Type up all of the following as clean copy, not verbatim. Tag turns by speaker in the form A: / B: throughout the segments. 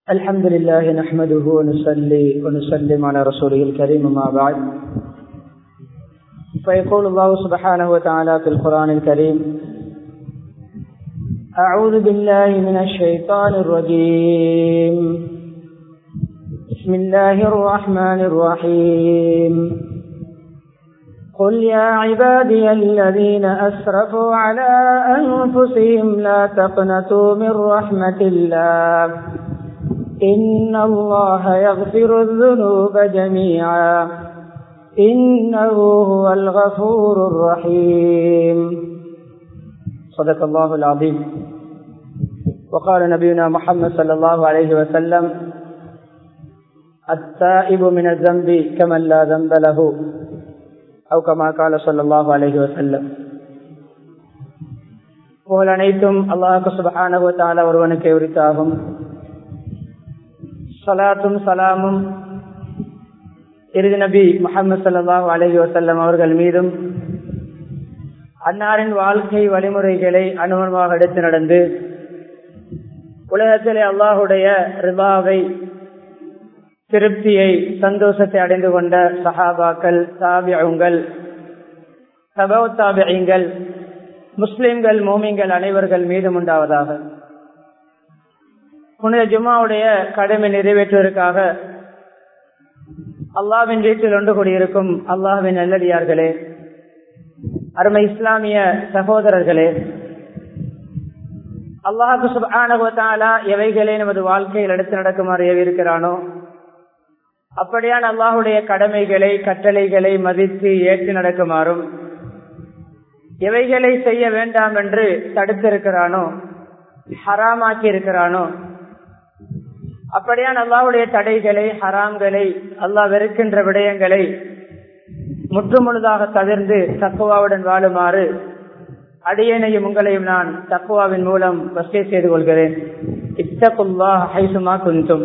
A: الحمد لله نحمده ونصلي ونسلم على رسوله الكريم ما بعد فيقول الله سبحانه وتعالى في القرآن الكريم أعوذ بالله من الشيطان الرجيم بسم الله الرحمن الرحيم قل يا عبادي الذين أسرفوا على أنفسهم لا تقنطوا من رحمة الله إن الله يغفر الذنوب جميعا إنه هو الغفور الرحيم صدق الله العظيم. وقال نبينا محمد صلى الله عليه وسلم التائب من الذنب كمن لا ذنب له أو كما قال صلى الله عليه وسلم. புகழ் அனைத்தும் அல்லாஹ் சுப்ஹானஹு வ தஆலா ஒருவனுக்கே உரித்தாகும். ஸலாத்தும் ஸலாமும் இறுதி நபி முஹம்மது ஸல்லல்லாஹு அலைஹி வஸல்லம் அவர்கள் மீதும் அன்னாரின் வாழ்க்கை வழிமுறைகளை அனுபவமாக எடுத்து நடந்து உலகத்திலே அல்லாஹுடைய ரிபாவை திருப்தியை சந்தோஷத்தை அடைந்து கொண்ட சஹாபாக்கள், தாபிஊன்கள், தபவு தாபிஈன்கள், முஸ்லிம்கள், மோமின்கள் அனைவர்கள் மீதும் உண்டாவதாக. புனித ஜும்மாவுடைய கடமை நிறைவேற்றுவதற்காக அல்லாஹ்வின் வீட்டில் ஒன்று கூடியிருக்கும் அல்லாஹ்வின் நல்லடியார்களே, அருமை இஸ்லாமிய சகோதரர்களே, அல்லாஹ் சுப்ஹானஹு வ தஆலா எவைகளை நமது வாழ்க்கையில் எடுத்து நடக்குமாறு ஏவியிருக்கிறானோ அப்படியான அல்லாஹுடைய கடமைகளை, கட்டளைகளை மதித்து ஏற்று நடக்குமாறும், எவைகளை செய்ய வேண்டாம் என்று தடுத்திருக்கிறானோ, ஹராமாக்கி இருக்கிறானோ அப்படியான அல்லாஹுடைய தடைகளை, ஹராம்களை, அல்லாஹ் வெறுக்கின்ற விடயங்களை முற்றுமுழுதாக தவிர்த்து தக்வாவுடன் வாழுமாறு அடியேனையும் உங்களையும் நான் தக்வாவின் மூலம் வசிய செய்து கொள்கிறேன். இத்தகுல்லாஹ் ஹைசுமா குன்தும்.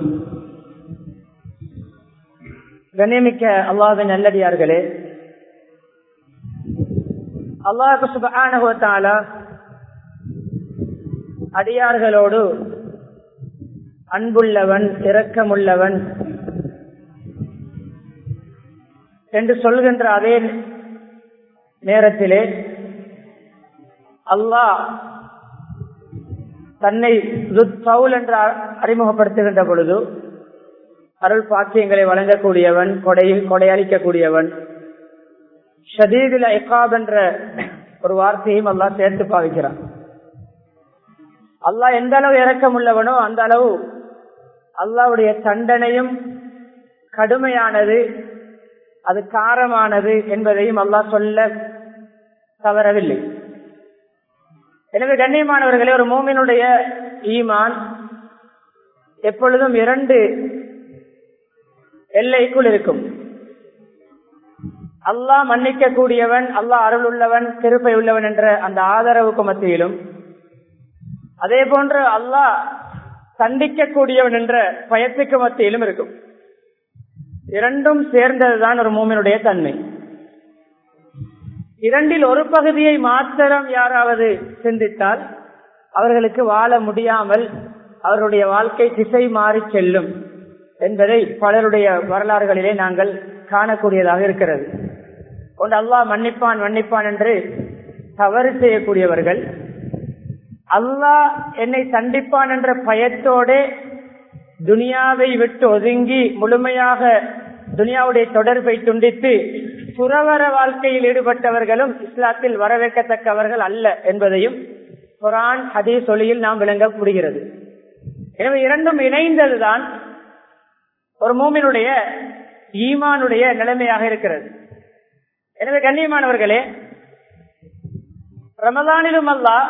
A: கண்ணியமிக்க அல்லாஹ்வின் நல்லடியார்களே, அல்லாஹ் சுப்ஹானஹு வ தஆலா அடியார்களோடு அன்புள்ளவன், இரக்கமுள்ளவன் என்று சொல்கின்ற அதே நேரத்திலே அல்லாஹ் தன்னை ருத்பவுல் என்று அறிமுகப்படுத்துகின்ற பொழுது அருள் பாக்கியங்களை வழங்கக்கூடியவன், கொடையளிக்கக்கூடியவன், ஷதீதுல் இகாப் என்ற ஒரு வார்த்தையும் அல்லாஹ் சேர்த்து பாவிக்கிறான். அல்லாஹ் எந்த அளவு இரக்கம் உள்ளவனோ அந்த அளவு அல்லாஹ்வுடைய தண்டனையும் கடுமையானது, அது காரமானது என்பதையும் அல்லாஹ் சொல்ல தவறவில்லை. எனவே கண்ணியமானவர்களே, ஒரு மூமினுடைய ஈமான் எப்பொழுதும் இரண்டு எல்லைக்குள் இருக்கும். அல்லாஹ் மன்னிக்க கூடியவன், அல்லாஹ் அருள் உள்ளவன், கிருபை உள்ளவன் என்ற அந்த ஆதரவுக்கு மத்தியிலும், அதே போன்று அல்லாஹ் தண்டிக்க கூடியவன் என்ற பயத்துக்கு மத்தியிலும் இருக்கும். இரண்டும் சேர்ந்ததுதான் ஒரு மூமினுடைய தன்மை. இரண்டில் ஒரு பகுதியை மாத்திரம் யாராவது சிந்தித்தால் அவர்களுக்கு வாழ முடியாமல் அவருடைய வாழ்க்கை திசை மாறி செல்லும் என்பதை பலருடைய வரலாறுகளிலே நாங்கள் காணக்கூடியதாக இருக்கிறது. ஒன்று அல்லாஹ் மன்னிப்பான் மன்னிப்பான் என்று தவறு செய்யக்கூடியவர்கள், அல்லாஹ் என்னை தண்டிப்பான் என்ற பயத்தோடு துனியாவை விட்டு ஒதுங்கி முழுமையாக துனியாவுடைய தொடர்பை துண்டித்து துறவற வாழ்க்கையில் ஈடுபட்டவர்களும் இஸ்லாத்தில் வரவேற்கத்தக்கவர்கள் அல்ல என்பதையும் குர்ஆன், ஹதீஸ் ஒளியில் நாம் விளங்க முடிகிறது. எனவே இரண்டும் இணைந்ததுதான் ஒரு மூமினுடைய ஈமானுடைய நிலைமையாக இருக்கிறது. எனவே கண்ணியமானவர்களே, ரமலானிலும் அல்லாஹ்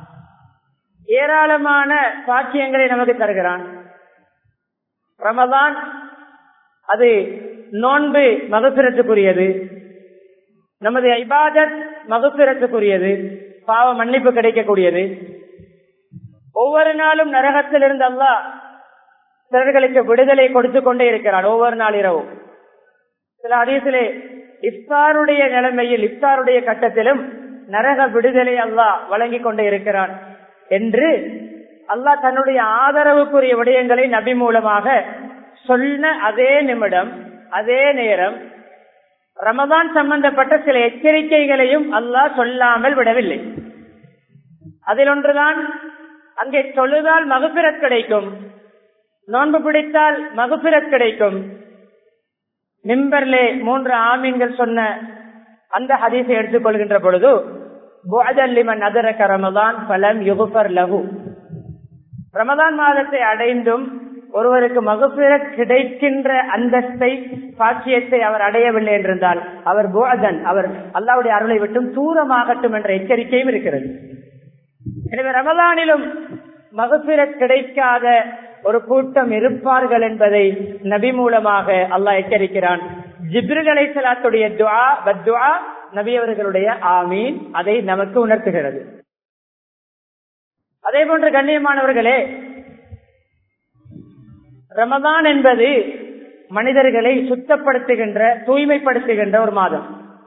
A: ஏராளமான சாட்சியங்களை நமக்கு தருகிறான். ரமலான் அது நோன்பு மகஃபிரத்துக்குரியது, நமது இபாதத் மகஃபிரத்துக்குரியது, பாவ மன்னிப்பு கிடைக்கக்கூடியது. ஒவ்வொரு நாளும் நரகத்திலிருந்து அல்லாஹ் சிலர்களுக்கு விடுதலை கொடுத்து கொண்டே இருக்கிறான். ஒவ்வொரு நாள் இரவும் சில ஹதீஸிலே இஃப்தாருடைய நிலைமையில், இஃப்தாருடைய கட்டத்திலும் நரக விடுதலை அல்லாஹ் வழங்கி கொண்டே இருக்கிறான் என்று அல்லாஹ் தன்னுடைய ஆதரவுக்குரிய விடயங்களை நபி மூலமாக சொன்ன அதே நிமிடம் அதே நேரம் ரமதான் சம்பந்தப்பட்ட சில எச்சரிக்கைகளையும் அல்லாஹ் சொல்லாமல் விடவில்லை. அதில் ஒன்றுதான், அங்கே தொழுதால் மகுபிரத் கிடைக்கும், நோன்பு பிடித்தால் மகுபிரத் கிடைக்கும். மிம்பர்லே 3 ஆமீன்கள் சொன்ன அந்த ஹதீஸை எடுத்துக்கொள்கின்ற பொழுது புஅதல்லிமன் அதரக ரமதான் ஃபலம் யுக்ஃபர் லஹு, ரமதான் மாதத்தை அடைந்தும் ஒருவருக்கு மகுபிரத் கிடைக்கின்ற அந்தஸ்தை பாக்கியத்தை அவர் அடையவில்லை என்றிருந்தால் அவர் புஅதன், அவர் அல்லாஹ்வுடைய அருளை விட்டும் தூரமாகட்டும் என்ற எச்சரிக்கையும் இருக்கிறது. எனவே ரமதானிலும் மகுபிரத் கிடைக்காத ஒரு கூட்டம் இருப்பார்கள் என்பதை நபி மூலமாக அல்லாஹ் எச்சரிக்கிறான். ஜிப்ரீல் அலைஹிஸ்ஸலாத்துடைய துஆ பத்துஆ நபி அவர்களுடைய ஆமீன் அதை நமக்கு உணர்த்துகிறது. அதே போன்று கண்ணியமானவர்களே, ரமதான் என்பது மனிதர்களை சுத்தப்படுத்துகின்ற தூய்மைப்படுத்துகின்ற ஒரு மாதம்.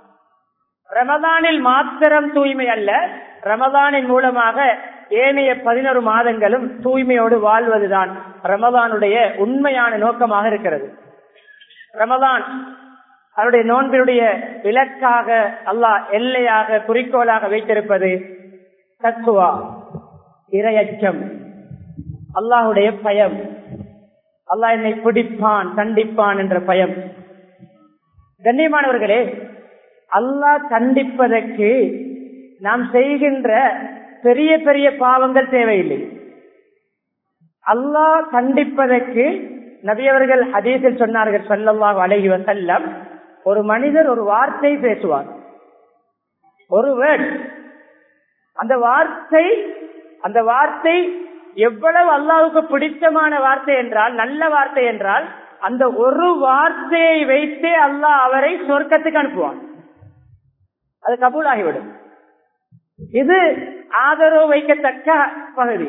A: ரமதானில் மாத்திரம் தூய்மை அல்ல, ரமதானின் மூலமாக ஏனைய 11 மாதங்களும் தூய்மையோடு வாழ்வதுதான் ரமதானுடைய உண்மையான நோக்கமாக இருக்கிறது. ரமதான் அவருடைய நோன்பினுடைய இலக்காக அல்லாஹ் எல்லையாக குறிக்கோளாக வைத்திருப்பது தக்வா, இறையச்சம், அல்லாஹுடைய பயம், அல்லாஹ் என்னை பிடிப்பான் தண்டிப்பான் என்ற பயம். கண்ணியமானவர்களே, அல்லாஹ் தண்டிப்பதற்கு நாம் செய்கின்ற பெரிய பெரிய பாவங்கள் தேவையில்லை. அல்லாஹ் தண்டிப்பதற்கு நபி அவர்கள் ஹதீஸில் சொன்னார்கள் ஸல்லல்லாஹு அலைஹி வஸல்லம், ஒரு மனிதர் ஒரு வார்த்தை பேசுவார், ஒரு வேர்ட், அந்த வார்த்தை எவ்வளவு அல்லாஹ்வுக்கு பிடித்தமான வார்த்தை என்றால், நல்ல வார்த்தை என்றால், அந்த ஒரு வார்த்தையை வைத்தே அல்லாஹ் அவரை சொர்க்கத்துக்கு அனுப்புவான். அது கபூலாகிவிடும். இது ஆதரவு வைக்கத்தக்க பகுதி.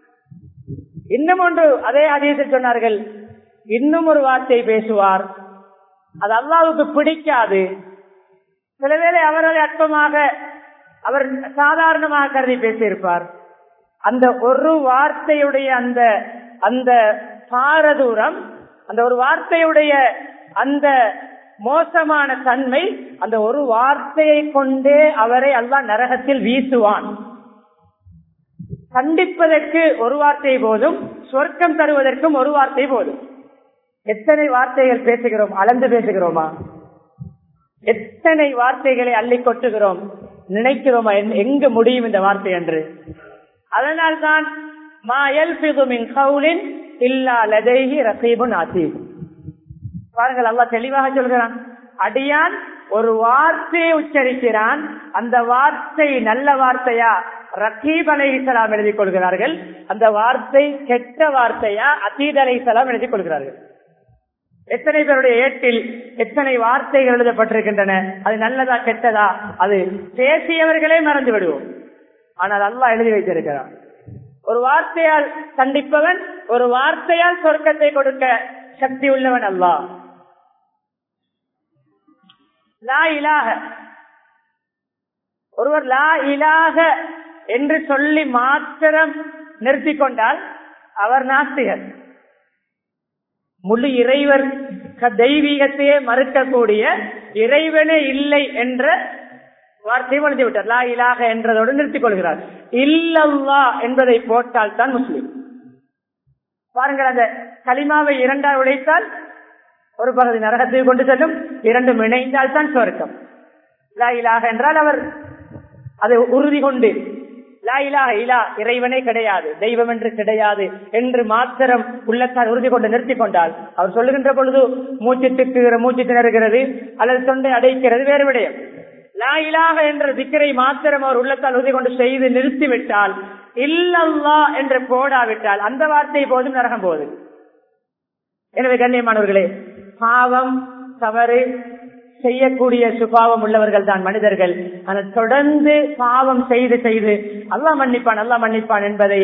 A: இன்னும் ஒன்று அதே ஹதீஸில் சொன்னார்கள், இன்னும் ஒரு வார்த்தை பேசுவார், அது அல்லாஹ்வுக்கு பிடிக்காது. சில வேளை அவரை அற்பமாக அவர் சாதாரணமாக கருதி பேசியிருப்பார். அந்த ஒரு வார்த்தையுடைய அந்த பாரதூரம், அந்த ஒரு வார்த்தையுடைய அந்த மோசமான தன்மை, அந்த ஒரு வார்த்தையை கொண்டே அவரை அல்லாஹ் நரகத்தில் வீசுவான். கண்டிப்பதற்கு ஒரு வார்த்தை போதும், சொர்க்கம் தருவதற்கும் ஒரு வார்த்தை போதும். எத்தனை வார்த்தைகள் பேசுகிறோம், அளந்து பேசுகிறோமா? எத்தனை வார்த்தைகளை அள்ளி கொட்டுகிறோம், நினைக்கிறோமா எங்கு முடியும் இந்த வார்த்தை என்று? அதனால்தான் மா யல்ஃபிது மின் கௌலின் இல்லா லதைஹி ரகீபுன் அதீத். பாருங்கள், அல்லாஹ் தெளிவாக சொல்கிறான், அடியான் ஒரு வார்த்தையை உச்சரிக்கிறான், அந்த வார்த்தை நல்ல வார்த்தையா ரகீப் அலைஹிஸ்ஸலாம் எழுதிக் கொள்கிறார்கள், அந்த வார்த்தை கெட்ட வார்த்தையா அதீத் அலைஹிஸ்ஸலாம் எழுதிக் கொள்கிறார்கள். எத்தனை பேருடைய ஏட்டில் எத்தனை வார்த்தைகள் எழுதப்பட்டிருக்கின்றன, அது நல்லதா கெட்டதா அது பேசியவர்களே மறந்து விடுவோம். ஆனால் அல்லாஹ் எழுதி வைத்திருக்கிறான். ஒரு வார்த்தையால் கண்டிப்பவன், ஒரு வார்த்தையால் சொர்க்கத்தை கொடுக்க சக்தி உள்ளவன் அல்லாஹ். லா இலாஹ, ஒருவர் லா இலாஹ என்று சொல்லி மாத்திரம் நிறுத்தி கொண்டால் அவர் நாஸ்திகர். முழு இறைவர் தெய்வீகத்தையே மறுக்கக்கூடிய, இறைவனே இல்லை என்ற வார்த்தையை வளர்ந்து விட்டார். லா இலாஹ என்றதோடு நிறுத்திக் கொள்கிறார். இல்லல்லாஹ் என்பதை போட்டால் தான் முஸ்லிம். பாருங்கள், அந்த கலிமாவை 2ஆல் உடைத்தால் ஒரு பகுதி நரகத்தை கொண்டு செல்லும், 2 இணைந்தால் தான் சொர்க்கம். லா இலாஹ என்றால் அவர் அதை உறுதி கொண்டு லா இலாஹ இலா இறைவனே கிடையாது, தெய்வம் என்று கிடையாது என்று மாத்திரம் உள்ளத்தால் உறுதி கொண்டு நிறுத்தி கொண்டால், அவர் சொல்லுகின்ற பொழுது மூச்சு திணறுகிறது அல்லது தொண்டை அடைக்கிறது, வேறு விடயம். லா இலாஹ என்ற திக்ரை மாத்திரம் அவர் உள்ளத்தால் உறுதி கொண்டு செய்து நிறுத்திவிட்டால், இல்லல்லாஹ் என்று போடாவிட்டால் அந்த வார்த்தை போதும், நரகம் போதும். எனவே கண்ணியமானவர்களே, பாவம் தவறு செய்யக்கூடிய சுபாவம் உள்ளவர்கள் தான் மனிதர்கள். ஆனால் தொடர்ந்து பாவம் செய்து செய்து அல்லாஹ் மன்னிப்பான் அல்லாஹ் மன்னிப்பான் என்பதை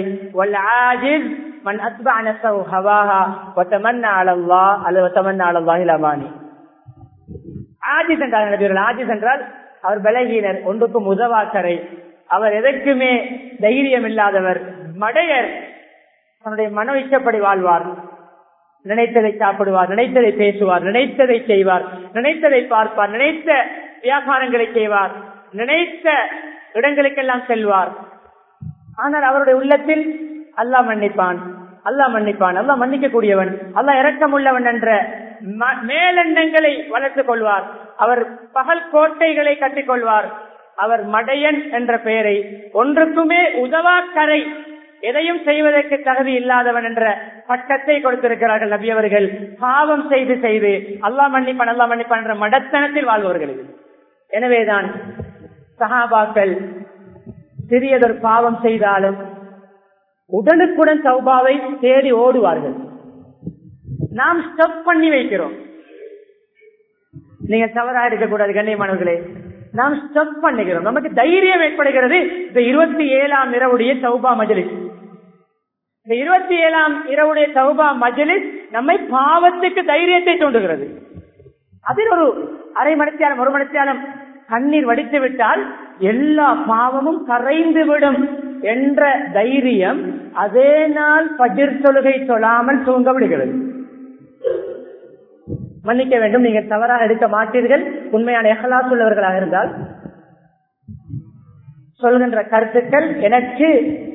A: ஆஜிஸ் என்றால் அவர் பலகீனர், ஒன்றுக்கும் உதவாக்கரை, அவர் எதற்குமே தைரியம் இல்லாதவர், மடையர். தன்னுடைய மன இஷ்டப்படி வாழ்வார். நினைத்ததை சாப்பிடுவார், நினைத்ததை பேசுவார், நினைத்ததை செய்வார், நினைத்ததை பார்ப்பார், நினைத்த வியாபாரங்களை செய்வார், நினைத்த இடங்களுக்கெல்லாம் செல்வார். ஆனால் அவருடைய உள்ளத்தில் அல்லாஹ் மன்னிப்பான், அல்லாஹ் மன்னிப்பான், அல்லாஹ் மன்னிக்க கூடியவன், அல்லாஹ் இரக்கம் உள்ளவன் என்ற மேலெண்ணங்களை வளர்த்துக் கொள்வார். அவர் பகல் கோட்டைகளை கட்டிக்கொள்வார். அவர் மடையன் என்ற பெயரை, ஒன்றுக்குமே உதவாக்கரை, எதையும் செய்வதற்கு தகுதி இல்லாதவன் என்ற பட்டத்தை கொடுத்திருக்கிறார்கள் நபி அவர்கள். பாவம் செய்து செய்து அல்லாஹ் மன்னிப்பான் அல்லாஹ் மன்னிப்பான் என்ற மடத்தனத்தில் வாழ்பவர்கள். எனவேதான் சஹாபாக்கள் சிறியதொரு பாவம் செய்தாலும் உடனுக்குடன் தௌபாவை தேடி ஓடுவார்கள். நாம் ஸ்டப் பண்ணி வைக்கிறோம். நீங்க தவறா இருக்கக்கூடாது கண்ணியமானவர்களே, நாம் ஸ்டப் பண்ணுகிறோம். நமக்கு தைரியம் ஏற்படுகிறது. இந்த 27ஆம் இரவுடைய தௌபா மஜ்லிஸ், இந்த 27ஆம் இரவுடைய தௌபா மஜ்லிஸ் நம்மை பாவத்துக்கு தைரியத்தை தூண்டுகிறது. அதில் ஒரு அரை மணித்தியாலம் ஒரு மணித்தியாலம் கண்ணீர் வடித்து விட்டால் எல்லா பாவமும் கரைந்து விடும் என்ற தைரியம் அதே நாள் ஃபஜ்ர் தொழுகை தொழாமல் தூங்க விடுகிறது. மன்னிக்க வேண்டும், நீங்கள் தவறாக எடுக்க மாட்டீர்கள். உண்மையான இஹ்லாஸ் உள்ளவர்களாக இருந்தால் சொல்கின்ற கருத்துக்கள் எனக்கு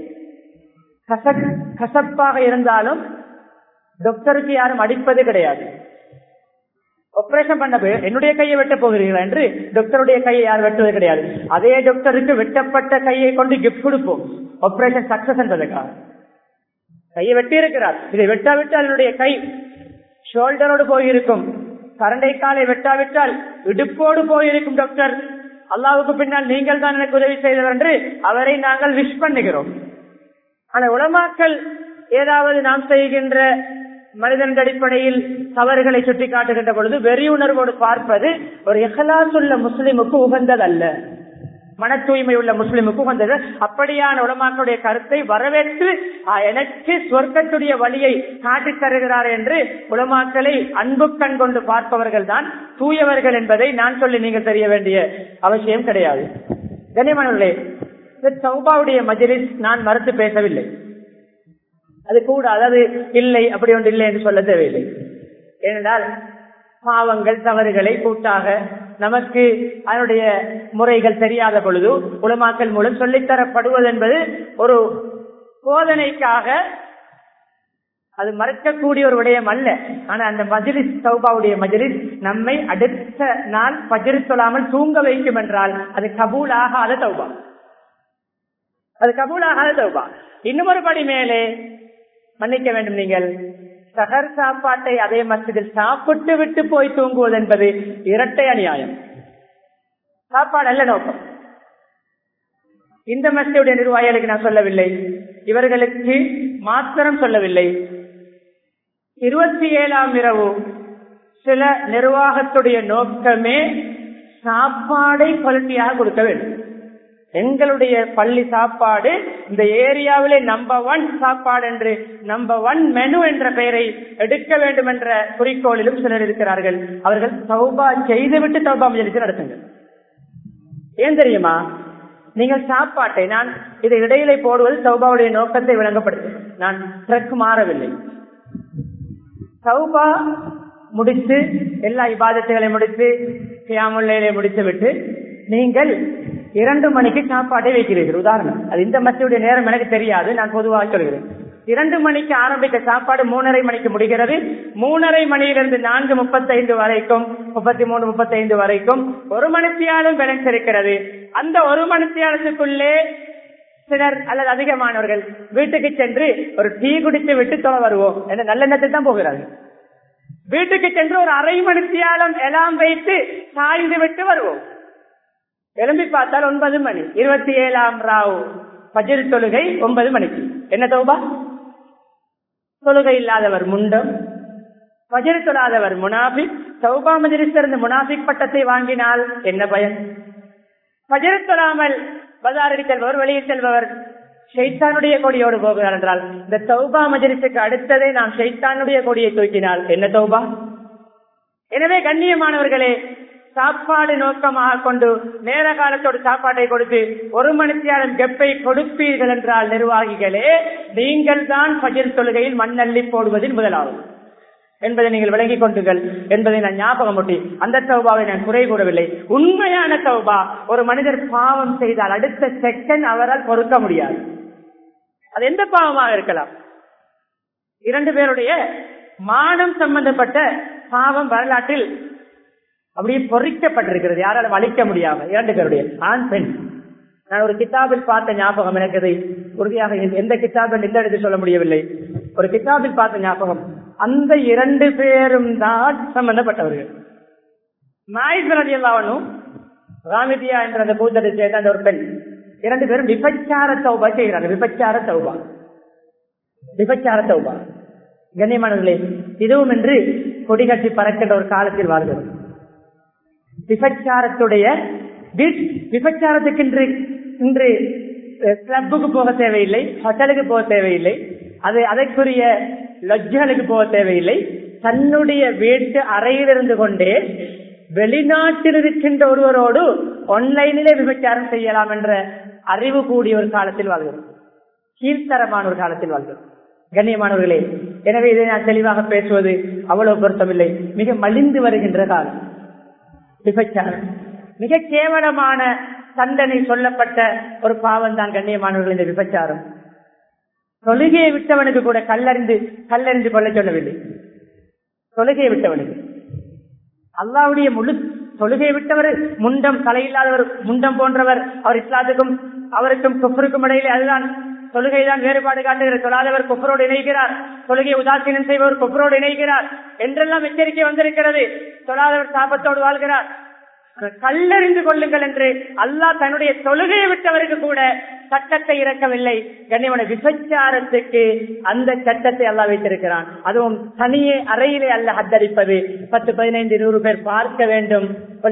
A: கசப்பாக இருந்தாலும் டாக்டருக்கு யாரும் அடிப்பது கிடையாது. ஆபரேஷன் பண்ண என்னுடைய கையை வெட்ட போகிறீர்களா என்று டாக்டருடைய கையை யாரும் வெட்டுவது கிடையாது. அதே டாக்டருக்கு வெட்டப்பட்ட கையை கொண்டு கிஃப்ட் கொடுப்போம், ஆபரேஷன் சக்சஸ் என்பதற்காக. கையை வெட்டி இருக்கிறார், இதை வெட்டாவிட்டால் என்னுடைய கை ஷோல்டரோடு போயிருக்கும், கரண்டை காலை வெட்டாவிட்டால் இடுப்போடு போயிருக்கும் டாக்டர், அல்லாஹ்வுக்கு பின்னால் நீங்கள் தான் எனக்கு உதவி செய்தவர் என்று அவரை நாங்கள் விஷ் பண்ணுகிறோம். ஆனால் உலமாக்கள் ஏதாவது நாம் செய்கின்ற மனிதன் அடிப்படையில் தவறுகளை சுட்டி காட்டுகின்ற பொழுது வெறி உணர்வோடு பார்ப்பது ஒரு இஹ்லாஸ் உள்ள முஸ்லிமுக்கு உகந்ததல்ல, மன தூய்மை உள்ள முஸ்லிமுக்கு உகந்தது. அப்படியான உலமாக்களுடைய கருத்தை வரவேற்று எனக்கு சொர்க்கத்துடைய வழியை காட்டித் தருகிறார் என்று உலமாக்களை அன்பு கண் கொண்டு பார்ப்பவர்கள் தான் தூயவர்கள் என்பதை நான் சொல்லி நீங்கள் தெரிய வேண்டிய அவசியம் கிடையாது. கண்ணியமானவர்களே, தௌபாவுடைய மஜ்லிஸ் நான் மறுத்து பேசவில்லை, அது கூட அதாவது இல்லை அப்படி ஒன்று இல்லை என்று சொல்ல தேவையில்லை. ஏனென்றால் பாவங்கள் தவறுகளை கூட்டாக நமக்கு அதனுடைய முறைகள் தெரியாத பொழுது உலமாக்கள் மூலம் சொல்லித்தரப்படுவது என்பது ஒரு போதனைக்காக, அது மறக்கக்கூடிய ஒரு விடயம் அல்ல. ஆனா அந்த மஜ்லிஸ், தௌபாவுடைய மஜ்லிஸ் நம்மை அடுத்த நாள் ஃபஜ்ர் தொழாமல் தூங்க வைக்கும் என்றால் அது கபூல் ஆகாத தௌபா, அது கபூல் ஆகாத தௌபா. இன்னும் ஒரு படி மேலே, மன்னிக்க வேண்டும், நீங்கள் சஹர் சாப்பாட்டை அதே மஸ்ஜிதில் சாப்பிட்டு விட்டு போய் தூங்குவது என்பது இரட்டை அநியாயம். சாப்பாடு அல்ல நோக்கம். இந்த மஸ்ஜிதுடைய நிர்வாகிகளுக்கு நான் சொல்லவில்லை, இவர்களுக்கு மாத்திரம் சொல்லவில்லை. 27ஆம் இரவு சில நிர்வாகத்துடைய நோக்கமே சாப்பாடை குவாலிட்டியாக கொடுக்க வேண்டும். எங்களுடைய பள்ளி சாப்பாடு இந்த ஏரியாவிலே நம்பர் 1 சாப்பாடு என்று, நம்பர் 1 மெனு என்ற பெயரை எடுக்க வேண்டும் என்ற குறிக்கோளிலும் சிலர் இருக்கிறார்கள். அவர்கள் தௌபா செய்துவிட்டு தௌபா மஜ்லிஸ் நடத்துங்கள். ஏன் தெரியுமா? நீங்கள் சாப்பாட்டை, நான் இதை இடையிலே போடுவது தௌபாவுடைய நோக்கத்தை விளங்கப்படுத்து, நான் ட்ரக் மாறவில்லை. தௌபா முடித்து எல்லா இபாதத்துகளை முடித்து கியாமுல் லைலை முடித்து விட்டு நீங்கள் 2 மணிக்கு சாப்பாட்டை வைக்கிறீர்கள். உதாரணம், அது இந்த மஸ்ஜிதுடைய நேரம் எனக்கு தெரியாது, நான் பொதுவாக சொல்கிறேன். 2 மணிக்கு ஆரம்பித்த சாப்பாடு 3:30 மணிக்கு முடிகிறது. 3:30 மணியிலிருந்து 4:35 வரைக்கும், 33, 35 வரைக்கும் 1 மணித்தியாலும் பேலன்ஸ் இருக்கிறது. அந்த 1 மணித்தியாலத்துக்குள்ளே சிலர் அல்லது அதிகமானவர்கள் வீட்டுக்கு சென்று ஒரு டீ குடித்து விட்டு தொலை வருவோம் என்ற நல்லெண்ணத்தை தான் போகிறார்கள். வீட்டுக்கு சென்று ஒரு அரை மணித்தியாலம் எல்லாம் வைத்து சாய்ந்து விட்டு வருவோம். எழும்பி பார்த்தால் 9 மணி. 27ஆம் ராவு ஃபஜ்ர் தொழுகை 9 மணிக்கு. என்ன தௌபா? தொழுகை இல்லாதவர் முண்டம், ஃபஜ்ர் தொழாதவர் முனாஃபிக். தௌபா மஜ்லிஸில் இருந்து முனாஃபிக் பட்டத்தை வாங்கினால் என்ன பயன்? ஃபஜ்ர் தொழாமல் பஜாரடி செல்பவர், வெளியே செல்பவர் ஷைத்தானுடைய கொடியோடு போகிறார் என்றால், இந்த தௌபா மஜ்லிஸுக்கு அடுத்ததே நாம் ஷைத்தானுடைய கொடியை தூக்கினால் என்ன தௌபா? எனவே கண்ணியமானவர்களே, சாப்பாடு நோக்கமாக கொண்டு நேர காலத்தோடு சாப்பாட்டை கொடுத்து 1 மணி நேரம் கெப்பை கொடுப்பீர்கள் என்றால் நிர்வாகிகளே, நீங்கள் தான் ஃபஜ்ர் தொழுகையில் மண்ணள்ளி போடுவதில் முதலாவது என்பதை நீங்கள் விளங்கிக் கொண்டுங்கள் என்பதை நான் ஞாபகம் ஊட்டி, அந்த தௌபாவை நான் குறை கூறவில்லை. உண்மையான தௌபா, ஒரு மனிதர் பாவம் செய்தால் அடுத்த செகண்ட் அவரால் பொறுக்க முடியாது. அது எந்த பாவமாக இருக்கலாம். 2 பேருடைய மானம் சம்பந்தப்பட்ட பாவம் வரலாற்றில் அப்படியே பொறிக்கப்பட்டிருக்கிறது, யாராலும் அழிக்க முடியாம 2 பேருடைய ஆண் பெண். நான் ஒரு கிதாபில் பார்த்த ஞாபகம், எனக்கு அதை உறுதியாக எந்த கிதாபில் எந்த இடத்தில் சொல்ல முடியவில்லை, ஒரு கிதாபில் பார்த்த ஞாபகம். அந்த 2 பேரும் தான் சம்பந்தப்பட்டவர்கள். மாயிஸ் ரலியல்லாஹு ராமிதியா என்ற அந்த கூட்டத்தை சேர்ந்த அந்த ஒரு பெண், 2 பேரும் விபச்சார தௌபா செய்கிறாங்க. விபச்சார தௌபா கண்ணியமானவர்களே, இதுவும் என்று கொடி கட்டி பறக்கின்ற ஒரு காலத்தில் வாழ்கிறோம். விபச்சாரத்துக்கு இன்று கிளப்புக்கு போக தேவையில்லை, ஹோட்டலுக்கு போக தேவையில்லை, அதற்குரிய லட்ஜுகளுக்கு போக தேவையில்லை. தன்னுடைய வீட்டு அறையில் இருந்து கொண்டே வெளிநாட்டில் இருக்கின்ற ஒருவரோடு ஆன்லைனிலே விபச்சாரம் செய்யலாம் என்ற அறிவு கூடிய ஒரு காலத்தில் வாழ்கிறோம். கீழ்த்தரமான ஒரு காலத்தில் வாழ்கிறோம் கண்ணியமானவர்களே. எனவே இதை நான் தெளிவாக பேசுவது அவ்வளவு பொருத்தமில்லை. மிக மலிந்து வருகின்ற காலம் விபச்சாரம். மிக கேவலமான தண்டனை சொல்லப்பட்ட ஒரு பாவம் தான் கண்ணியமானவர்கள் இந்த விபச்சாரம். தொழுகையை விட்டவனுக்கு கூட கல்லறிந்து கொள்ள சொல்லவில்லை. தொழுகையை விட்டவனுக்கு அல்லாஹ்வுடைய முழு தொழுகையை விட்டவர் முண்டம் தலையில்லாதவர், முண்டம் போன்றவர், அவர் இஸ்லாத்துக்கும் அவருக்கும் குஃப்ருக்கும் இடையிலே அதுதான் தொழுகைதான் வேறுபாடு காட்டுகிறார். தொழாதவர் குஃப்ரோடு இணைகிறார், தொழுகை உதாசீனம் செய்பவர் குஃப்ரோடு இணைகிறார் என்றெல்லாம் எச்சரிக்கை வந்திருக்கிறது. தொழாதவர் சாபத்தோடு வாழ்கிறார். கல்லறிந்து கொள்ளுங்கள் என்று அல்லாஹ் தன்னுடைய தொழுகையை விட்டவருக்கு கூட சட்டத்தை இறக்கவில்லை. கண்ணியமான விபச்சாரத்துக்கு அந்த சட்டத்தை அல்லாஹ் வைத்திருக்கிறான். அதுவும் தனியே அறையிலே அல்ல ஹத்தரிப்பது. 10, 15, 100 பேர் பார்க்க வேண்டும்.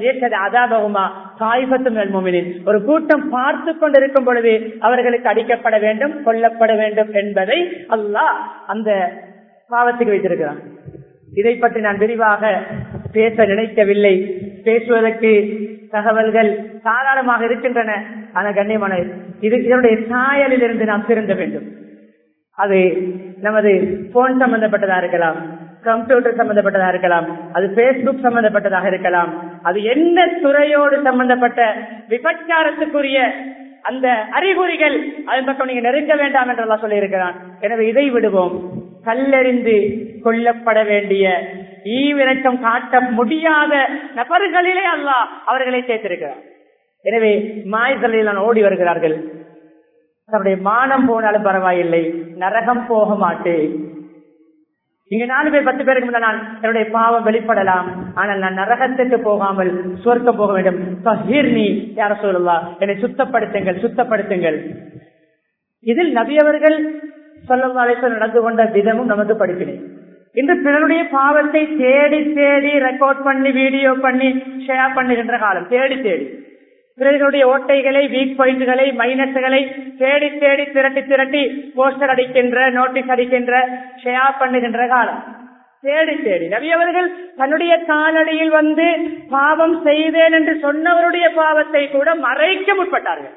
A: ஒரு கூட்டம் பார்த்து கொண்டிருக்கும் பொழுது அவர்களுக்கு அடிக்கப்பட வேண்டும், கொல்லப்பட வேண்டும் என்பதை அல்லாஹ் அந்த பாவத்துக்கு வைத்திருக்கிறான். இதை பற்றி நான் விரிவாக பேச நினைக்கவில்லை. பேசுவதற்கு தகவல்கள் தாராளமாக இருக்கின்றன. ஆனால் கண்ணியமான இதனுடைய சாயலில் இருந்து நாம் திருந்த வேண்டும். அது நமது போன் சம்பந்தப்பட்டதாக இருக்கலாம், கம்ப்யூட்டர் சம்பந்தப்பட்டதாக இருக்கலாம், அது பேஸ்புக் சம்பந்தப்பட்டதாக இருக்கலாம், அது என்ன துறையோடு சம்பந்தப்பட்ட விபச்சாரத்துக்குரிய அந்த அறிகுறிகள் அதன் பக்கம் நீங்க நெருங்க வேண்டாம் என்றெல்லாம் சொல்லி இருக்கிறான். எனவே இதை விடுவோம். கல்லெறிந்து கொல்லப்பட வேண்டிய ஈவிரக்கம் காட்ட முடியாத நபர்களிலே அல்லாஹ் அவர்களை சேர்த்திருக்கிறார். எனவே மாய்தலில் ஓடி வருகிறார்கள். தன்னுடைய மானம் போனாலும் பரவாயில்லை, நரகம் போக மாட்டேன். இங்க 4 பேர் 10 பேருக்கு முன்னால் நான் என்னுடைய பாவம் வெளிப்படலாம், ஆனால் நான் நரகத்துக்கு போகாமல் சுவர்க்கம் போக வேண்டும். யார சொல்லலாம், என்னை சுத்தப்படுத்துங்கள். இதில் நபி அவர்கள் ஸல்லல்லாஹு அலைஹி வஸல்லம் நடந்து கொண்ட விதமும் நமக்கு படிப்பினை. இன்று பிறருடைய பாவத்தை தேடி தேடி ரெக்கார்ட் பண்ணி வீடியோ பண்ணி ஷேர் பண்ணுகின்ற காலம். தேடி பிறர்களுடைய ஓட்டைகளை, வீக் பாயிண்ட்களை, மைனஸ்களை தேடி தேடி திரட்டி போஸ்டர் அடிக்கின்ற, நோட்டீஸ் அடிக்கின்ற, ஷேர் பண்ணுகின்ற காலம். தேடி நபி அவர்கள் தன்னுடைய காலடியில் வந்து பாவம் செய்தேன் என்று சொன்னவருடைய பாவத்தை கூட மறைக்க முற்பட்டார்கள்.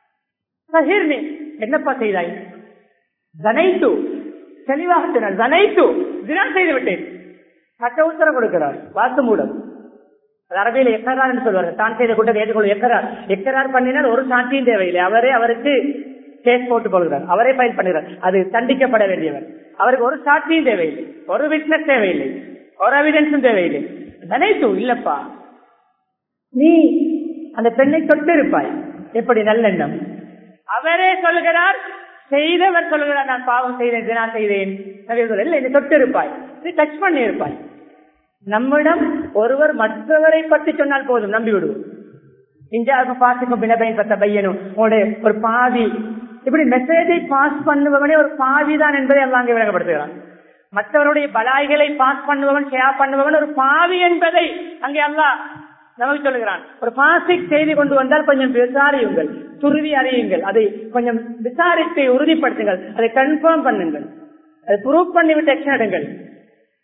A: என்னப்பா செய்தாய்? ஜனைத்து, தெளிவாக சொன்னார். ஜனைத்து, தினா செய்து விட்டேன். சட்ட உத்தரவு கொடுக்கிறார். வாக்கு மூலம் அரபியில் எக்கரார் என்று சொல்வார்கள். தான் செய்த கூட்டம் ஏற்றுக்கொள்ள எக்கரார் பண்ணினால் ஒரு சாட்சியும் தேவையில்லை. அவருக்கு கேஸ் போட்டு போகிறார், அவரே ஃபைல் பண்ணுகிறார். அது தண்டிக்கப்பட வேண்டியவர். அவருக்கு ஒரு சாட்சியும் தேவையில்லை, ஒரு விட்னஸ் தேவையில்லை, ஒரு எவிடன்ஸும் தேவையில்லை. ஜனைத்து, இல்லப்பா நீ அந்த பெண்ணை தொட்டு இருப்பாய். எப்படி நல்லெண்ணம். அவரே சொல்கிறார், செய்தவர் சொல்கிறார், நான் பாவம் செய்தேன், தினா செய்தேன். இல்லை, நீ தொட்டு இருப்பாய், நீ டச் பண்ணி இருப்பாய். நம்மிடம் ஒருவர் மற்றவரை பற்றி சொன்னால் போதும், நம்பி விடுவோம். இந்தியாவுக்கு பாசிக்கும் பினபைன் பத்த பையனும் ஒரு பாவி, இப்படி மெசேஜை பாஸ் பண்ணுபவனே ஒரு பாவிதான் என்பதை எல்லாம் அங்கே விளங்கப்படுத்துகிறான். மற்றவருடைய பலாய்களை பாஸ் பண்ணுபவன், ஷேர் பண்ணுபவன் ஒரு பாவி என்பதை அங்கே அல்லாஹ் நமக்கு சொல்லுகிறான். ஒரு பாசிக் செய்தி கொண்டு வந்தால் கொஞ்சம் விசாரியுங்கள், துருவி அறியுங்கள், அதை கொஞ்சம் விசாரித்து உறுதிப்படுத்துங்கள், அதை கன்ஃபார்ம் பண்ணுங்கள், அதை ப்ரூவ் பண்ணிவிட்டு ஆக்ஷன் எடுங்கள்.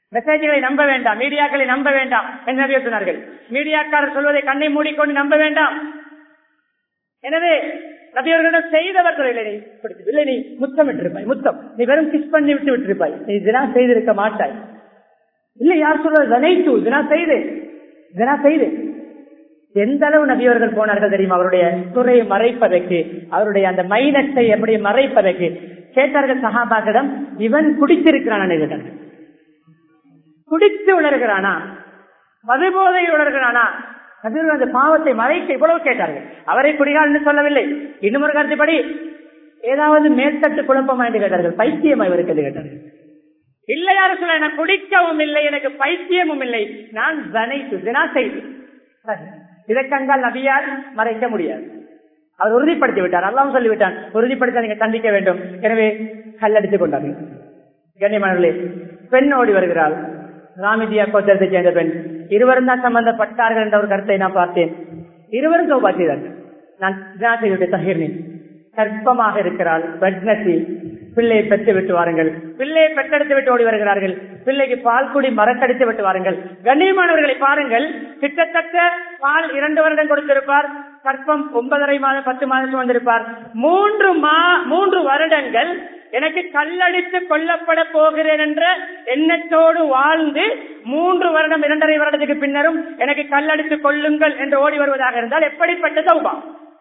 A: மெசேஜ்களை நம்ப வேண்டாம், மீடியாக்களை நம்ப வேண்டாம் என்று நபி சொன்னார்கள். மீடியாக்காரர் சொல்வதை கண்ணை மூடிக்கொண்டு நம்ப வேண்டாம். எனவே நபியவர்களிடம் செய்தவர்கள் இல்லை, நீ முத்தம் விட்டிருப்பாய், முத்தம் நீ வெறும் கிஸ் பண்ணி விட்டு விட்டிருப்பாய், நீ தினா செய்திருக்க மாட்டாய். இல்லை, யார் சொல்வது தினா செய்து எந்த அளவு நபியவர்கள் போனார்கள் தெரியுமா? அவருடைய துறையை மறைப்பதற்கு, அவருடைய அந்த மைனஸை எப்படி மறைப்பதற்கு கேட்டார்கள் சஹாபாக்களிடம். இவன் குடித்திருக்கிறான், குடித்து உணர்கிறானா, மதுபோதை உணர்கிறானா? நபியவர்கள் அந்த பாவத்தை மறைக்க இவ்வளவு கேட்டார்கள். அவரை குடிகால் என்று சொல்லவில்லை. இன்னும் ஒரு கருத்துப்படி ஏதாவது மேற்தட்டு குழப்பமா என்று கேட்டார்கள், பைத்தியமா இவருக்கு என்று கேட்டார்கள். இல்லை, யாரும் சொல்ல, நான் குடிக்கவும் இல்லை, எனக்கு பைத்தியமும் இல்லை, நான் தினா செய்து. இதற்கங்கால் நபியால் மறைக்க முடியாது. அவர் உறுதிப்படுத்தி விட்டார், அல்லாஹ் சொல்லிவிட்டான், உறுதிப்படுத்த நீங்க கண்டிக்க வேண்டும். எனவே கல்லடித்துக் கொண்டார்கள். கண்ணியமானவர்களே, பெண் ஓடி வருகிறாள், ராமிதியா கோத்திரத்தை சேர்ந்த பெண். இருவரும் தான் சம்பந்தப்பட்டார்கள் என்ற ஒரு கருத்தை நான் பார்த்தேன். இருவரும் தௌபா செய்தார்கள். நான் தஹீர்னேன், கற்பமாக இருக்கிறாள், பிரெக்னசி, பிள்ளையை பெற்று விட்டு வாருங்கள். பிள்ளையை பெற்றெடுத்து விட்டு ஓடி வருகிறார்கள். பிள்ளைக்கு பால் குடி மறக்கடித்து விட்டு வாருங்கள். கண்ணியமானவர்களை பாருங்கள், கிட்டத்தட்ட பால் 2 வருடம் கொடுத்திருப்பார், கற்பம் 9.5 மாதம் 10 மாதம் சுமந்திருப்பார். 3 வருடங்கள் எனக்கு கல்லடித்து கொல்லப்பட போகிறேன் என்ற எண்ணத்தோடு வாழ்ந்து 3 வருடம் 2.5 வருடத்துக்கு பின்னரும் எனக்கு கல்லடித்து கொள்ளுங்கள் என்று ஓடி வருவதாக இருந்தால் எப்படிப்பட்ட தௌபா?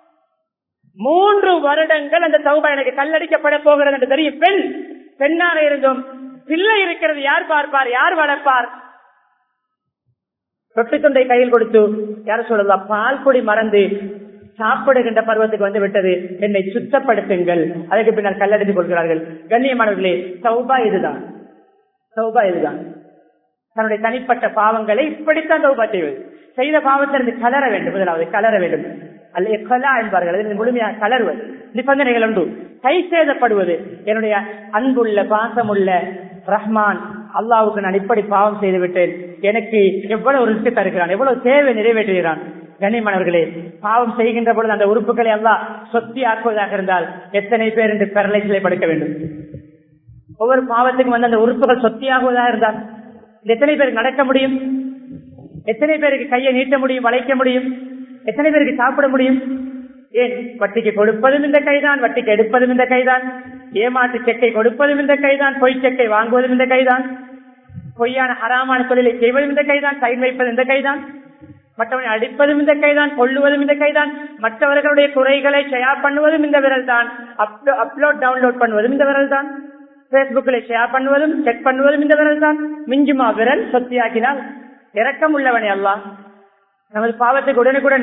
A: 3 வருடங்கள் அந்த தௌபா எனக்கு கல்லடிக்கப்பட போகிறது என்று தெரியும். பெண்ணாக இருந்தும் பிள்ளை இருக்கிறது, யார் பார்ப்பார், யார் வளர்ப்பார்? ரொட்டி துண்டை கையில் கொடுத்து யார் சொல்லலாம், பால் குடி மறந்து சாப்பிடுகின்ற பருவத்துக்கு வந்து விட்டது, என்னை சுத்தப்படுத்துங்கள். அதற்கு பின்னர் கல்லடித்துக் கொள்கிறார்கள். கண்ணியமானவர்களே, தௌபா இதுதான். தன்னுடைய தனிப்பட்ட பாவங்களை இப்படித்தான் தௌபா செய்வது. செய்த பாவத்திலிருந்து கலர வேண்டும். முதலாவது கலர வேண்டும், அல்ல கலா என்பார்கள், முழுமையாக கலருவது. நிபந்தனைகள் உண்டு. கை சேதப்படுவது, என்னுடைய அன்புள்ள பாசமுள்ள ரஹ்மான் அல்லாவுக்கு நான் இப்படி பாவம் செய்து விட்டேன், எனக்கு எவ்வளவு ரிஸ்க் தருகிறான், எவ்வளவு தேவை நிறைவேற்றுகிறான். கண்ணியமானவர்களே, பாவம் செய்கின்ற பொழுது அந்த உறுப்புகளை எல்லாம் சொத்தி ஆக்குவதாக இருந்தால் எத்தனை பேர் என்று பெரலைசிலை படுக்க வேண்டும். ஒவ்வொரு பாவத்துக்கும் வந்து அந்த உறுப்புகள் சொத்தியாகுவதாக இருந்தால் எத்தனை பேருக்கு நடக்க முடியும்? எத்தனை பேருக்கு கையை நீட்ட முடியும், வளைக்க முடியும்? எத்தனை பேருக்கு சாப்பிட முடியும்? ஏன், வட்டிக்கு கொடுப்பதும் இந்த கைதான், வட்டிக்கு எடுப்பதும் இந்த கைதான், ஏமாற்று செக்கை கொடுப்பதும் இந்த கைதான், பொய் செக்கை வாங்குவதும் இந்த கைதான், பொய்யான ஹராமான தொழிலை செய்வதும் இந்த கைதான், சைன் வைப்பது இந்த கைதான், மற்றவனை அடிப்பதும் இந்த கைதான், கொள்ளுவதும் இந்த கைதான், மற்றவர்களுடைய குறைகளை ஷேர் பண்ணுவதும் இந்த விரல் தான், அப்லோட் டவுன்லோட் பண்ணுவதும் இந்த விரல் தான், பேஸ்புக்கில் ஷேர் பண்ணுவதும் செக் பண்ணுவதும் இந்த விரல் தான். மிஞ்சுமா விரல் சொத்தியாக்கினால்? இரக்கம் உள்ளவனே அல்லாஹ் நமது பாவத்துக்கு உடனுக்குடன்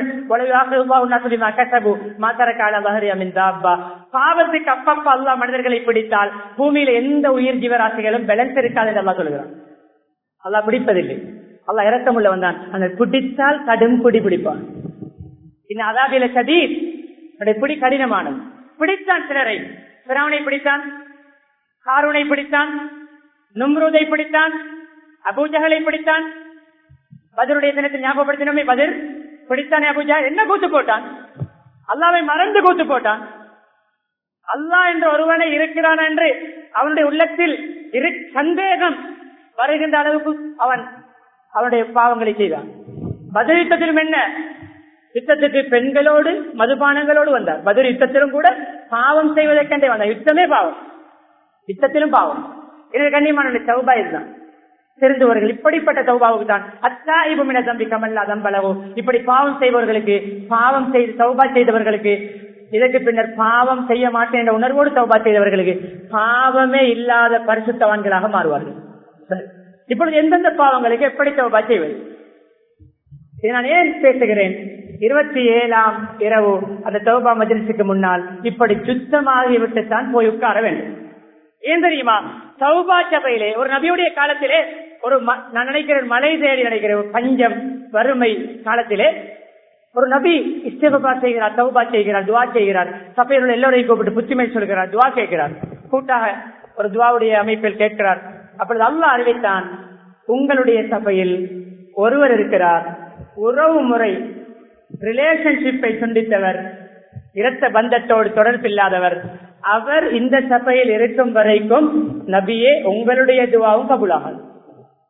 A: பாவத்துக்கு அப்பப்ப அல்லாஹ் மனிதர்களை பிடித்தால் பூமியில எந்த உயிர் ஜீவராசிகளும் பேலன்ஸ் இருக்காது என்று அல்லாஹ் சொல்கிறான். அல்லாஹ் பிடிப்பதில்லை, அல்லாஹ் இரக்கம் உள்ளவன் தான். அந்த பிடித்தால் கடும் பிடி பிடிப்பான். இன்னும் அதாபில சதீர், பிடி கடினமானது. பிடித்தான் சிலரை, பிராவனை பிடித்தான், காரூனை பிடித்தான், நும்ரூதை பிடித்தான், அபூஜகளை பிடித்தான். பதருடைய தினத்தை ஞாபகப்படுத்தினோமே, பதர் பிடித்தானே அபூஜா, என்ன கூத்து போட்டான்? அல்லாவை மறந்து கூத்து போட்டான். அல்லாஹ் என்ற ஒருவனை இருக்கிறான் என்று அவனுடைய உள்ளத்தில் சந்தேகம் வருகின்ற அளவுக்கு அவனுடைய பாவங்களை செய்தான். பதர் யுத்தத்திலும் என்ன, யுத்தத்துக்கு பெண்களோடு மதுபானங்களோடு வந்தார். பதர் யுத்தத்திலும் கூட பாவம் செய்வதற்கென்றே வந்தார். யுத்தமே பாவம், யுத்தத்திலும் பாவம். இது கண்ணியமான தௌபா இதுதான். தெரிந்தவர்கள் இப்படிப்பட்ட தௌபாவுக்கு தான் அத்தாயிபுமின தம்பி கமல்லா தம்பளவோ, இப்படி பாவம் செய்பவர்களுக்கு, பாவம் செய்து தௌபா செய்தவர்களுக்கு, இதற்கு பின்னர் பாவம் செய்ய மாட்டேன் என்ற உணர்வோடு தௌபா செய்தவர்களுக்கு பாவமே இல்லாத பரிசுத்தவான்களாக மாறுவார்கள். இப்பொழுது எந்தெந்த பாவங்களுக்கு எப்படி தௌபா செய்வது? இதை நான் ஏன் பேசுகிறேன்? 27ஆம் இரவு அந்த தௌபா மஜ்லிஸுக்கு முன்னால் இப்படி சுத்தமாகிவிட்டுத்தான் போய் உட்கார வேண்டும். ஏன் தெரியுமா? தௌபா சபையிலே ஒரு நபியுடைய காலத்திலே நான் நினைக்கிறேன், மலை தேடி நினைக்கிறேன், பஞ்சம் வறுமை காலத்திலே ஒரு நபி இஸ்திக்ஃபார் செய்கிறார், தௌபா செய்கிறார், துவா செய்கிறார். சபையில் எல்லோரையும் கூப்பிட்டு புத்திமை சொல்கிறார், துவா கேட்கிறார். கூட்டாக ஒரு துவாவுடைய அமைப்பில் கேட்கிறார். அப்பொழுது அல்லாஹ் அறிவித்தான், உங்களுடைய சபையில் ஒருவர் இருக்கிறார், உறவு முறை ரிலேஷன்ஷிப்பை துண்டித்தவர், இரத்த பந்தத்தோடு தொடர்பில்லாதவர். அவர் இந்த சபையில் இருக்கும் வரைக்கும் நபியே உங்களுடைய துவாவும் கபூலாகும்.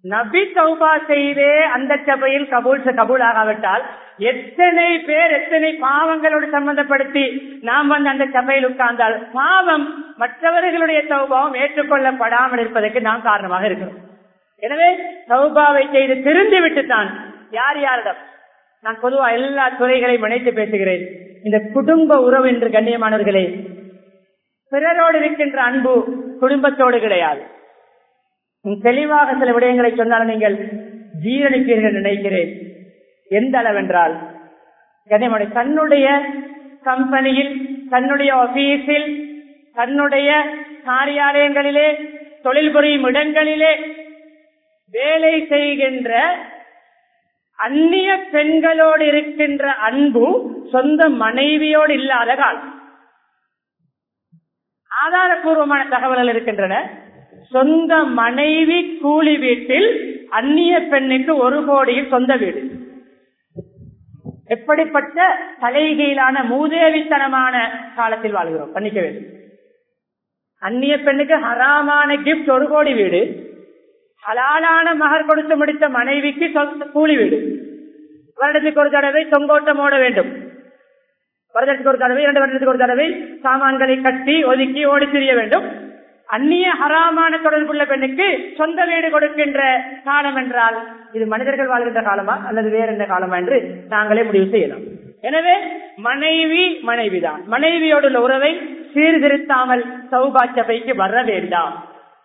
A: நபி தௌபா செய்தே அந்த சபையில் கபூல் ஆகாவிட்டால் எத்தனை பேர் எத்தனை பாவங்களோடு சம்பந்தப்படுத்தி நாம் அந்த சபையில் உட்கார்ந்தால் பாவம் மற்றவர்களுடைய தௌபாவும் ஏற்றுக்கொள்ளப்படாமல் இருப்பதற்கு நாம் காரணமாக இருக்கிறோம். எனவே தௌபாவை செய்து திருந்தி விட்டுத்தான் யார் யாரிடம், நான் பொதுவா எல்லா துறைகளையும் இணைத்து பேசுகிறேன். இந்த குடும்ப உறவு என்று கண்ணியமானவர்களே, பிறரோடு இருக்கின்ற அன்பு குடும்பத்தோடு கிடையாது. தெளிவாக சில விடயங்களை சொன்னாலும் நீங்கள் ஜீரணிப்பீர்கள் நினைக்கிறேன். எந்த அளவென்றால் கண்ணியமான தன்னுடைய கம்பெனியில், தன்னுடைய ஆபீஸில், தன்னுடைய காரியாலயங்களிலே, தொழில் புரியும் இடங்களிலே வேலை செய்கின்ற அந்நிய பெண்களோடு இருக்கின்ற அன்பு சொந்த மனைவியோடு இல்லாத காலம். ஆதாரபூர்வமான தகவல்கள் இருக்கின்றன. சொந்த மனைவி கூலி வீட்டில் அந்நிய பெண்ணுக்கு 1 கோடியில் சொந்த வீடு. எப்படிப்பட்ட தலைகீழான மூதேவித்தனமான காலத்தில் வாழ்கிறோம். பண்ணிக்க வேண்டும். அந்நிய பெண்ணுக்கு ஹராமான கிஃப்ட் 1 கோடி வீடு, ஹலாலான மகர் கொடுத்து முடித்த மனைவிக்கு கூலி வீடு. வருடத்துக்கு ஒரு தடவை தொங்கோட்டம் ஓட வேண்டும். வருடத்துக்கு ஒரு தடவை, 2 வருடத்துக்கு ஒரு தடவை சாமான்களை கட்டி ஒதுக்கி ஓடி திரிய வேண்டும். அந்நிய ஹராமான தொடர்புள்ள பெண்ணுக்கு சொந்த வீடு கொடுக்கின்ற காலம் என்றால் இது மனிதர்கள் வாழ்கின்ற காலமா அல்லது வேற என்ன காலமா என்று நாங்களே முடிவு செய்யலாம். எனவே மனைவிதான். மனைவியோடு உள்ள உறவை சீர்திருத்தாமல் தௌபா சபைக்கு வர வேண்டாம்.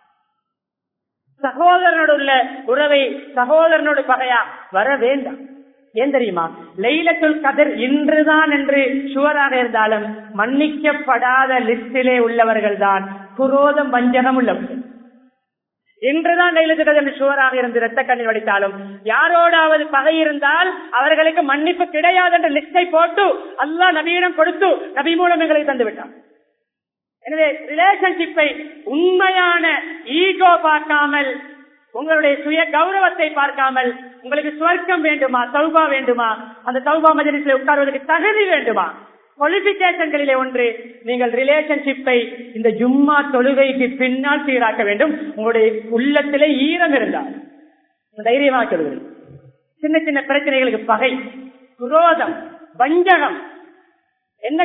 A: சகோதரனோடு உள்ள உறவை சகோதரனோடு பகையா வர வேண்டாம். ஏன் தெரியுமா? லைலத்துல் கத்ர் இன்றுதான் என்று சுவராக இருந்தாலும் மன்னிக்கப்படாத லிஸ்டிலே உள்ளவர்கள் தான் குரோதம் வஞ்சகம் உள்ளவர்கள். இன்றுதான் லைலத்துல் கத்ர் என்று சுவராக இருந்து இரத்த கண்ணீர் வடித்தாலும் யாரோடாவது பகை இருந்தால் அவர்களுக்கு மன்னிப்பு கிடையாது என்ற லிஸ்டை போட்டு அல்லாஹ் நபியிடம் கொடுத்து நபி மூலம் எங்களை தந்து விட்டான். எனவே ரிலேஷன்ஷிப்பை உண்மையான ஈகோ பார்க்காமல், உங்களுடைய சுய கௌரவத்தை பார்க்காமல், உங்களுக்கு சுவர்க்கம் வேண்டுமா, தௌபா வேண்டுமா, அந்த தௌபா மஜ்லிஸில் உட்கார்வதற்கு தகுதி வேண்டுமா, குவாலிபிகேஷன்களிலே ஒன்று நீங்கள் ரிலேஷன்ஷிப்பை இந்த ஜும்மா தொழுகைக்கு பின்னால் சீராக்க வேண்டும். உங்களுடைய உள்ளத்திலே ஈரம் இருந்தால் தைரியமாக சொல்கிறேன். சின்ன சின்ன பிரச்சனைகளுக்கு பகை, குரோதம், வஞ்சகம் என்ன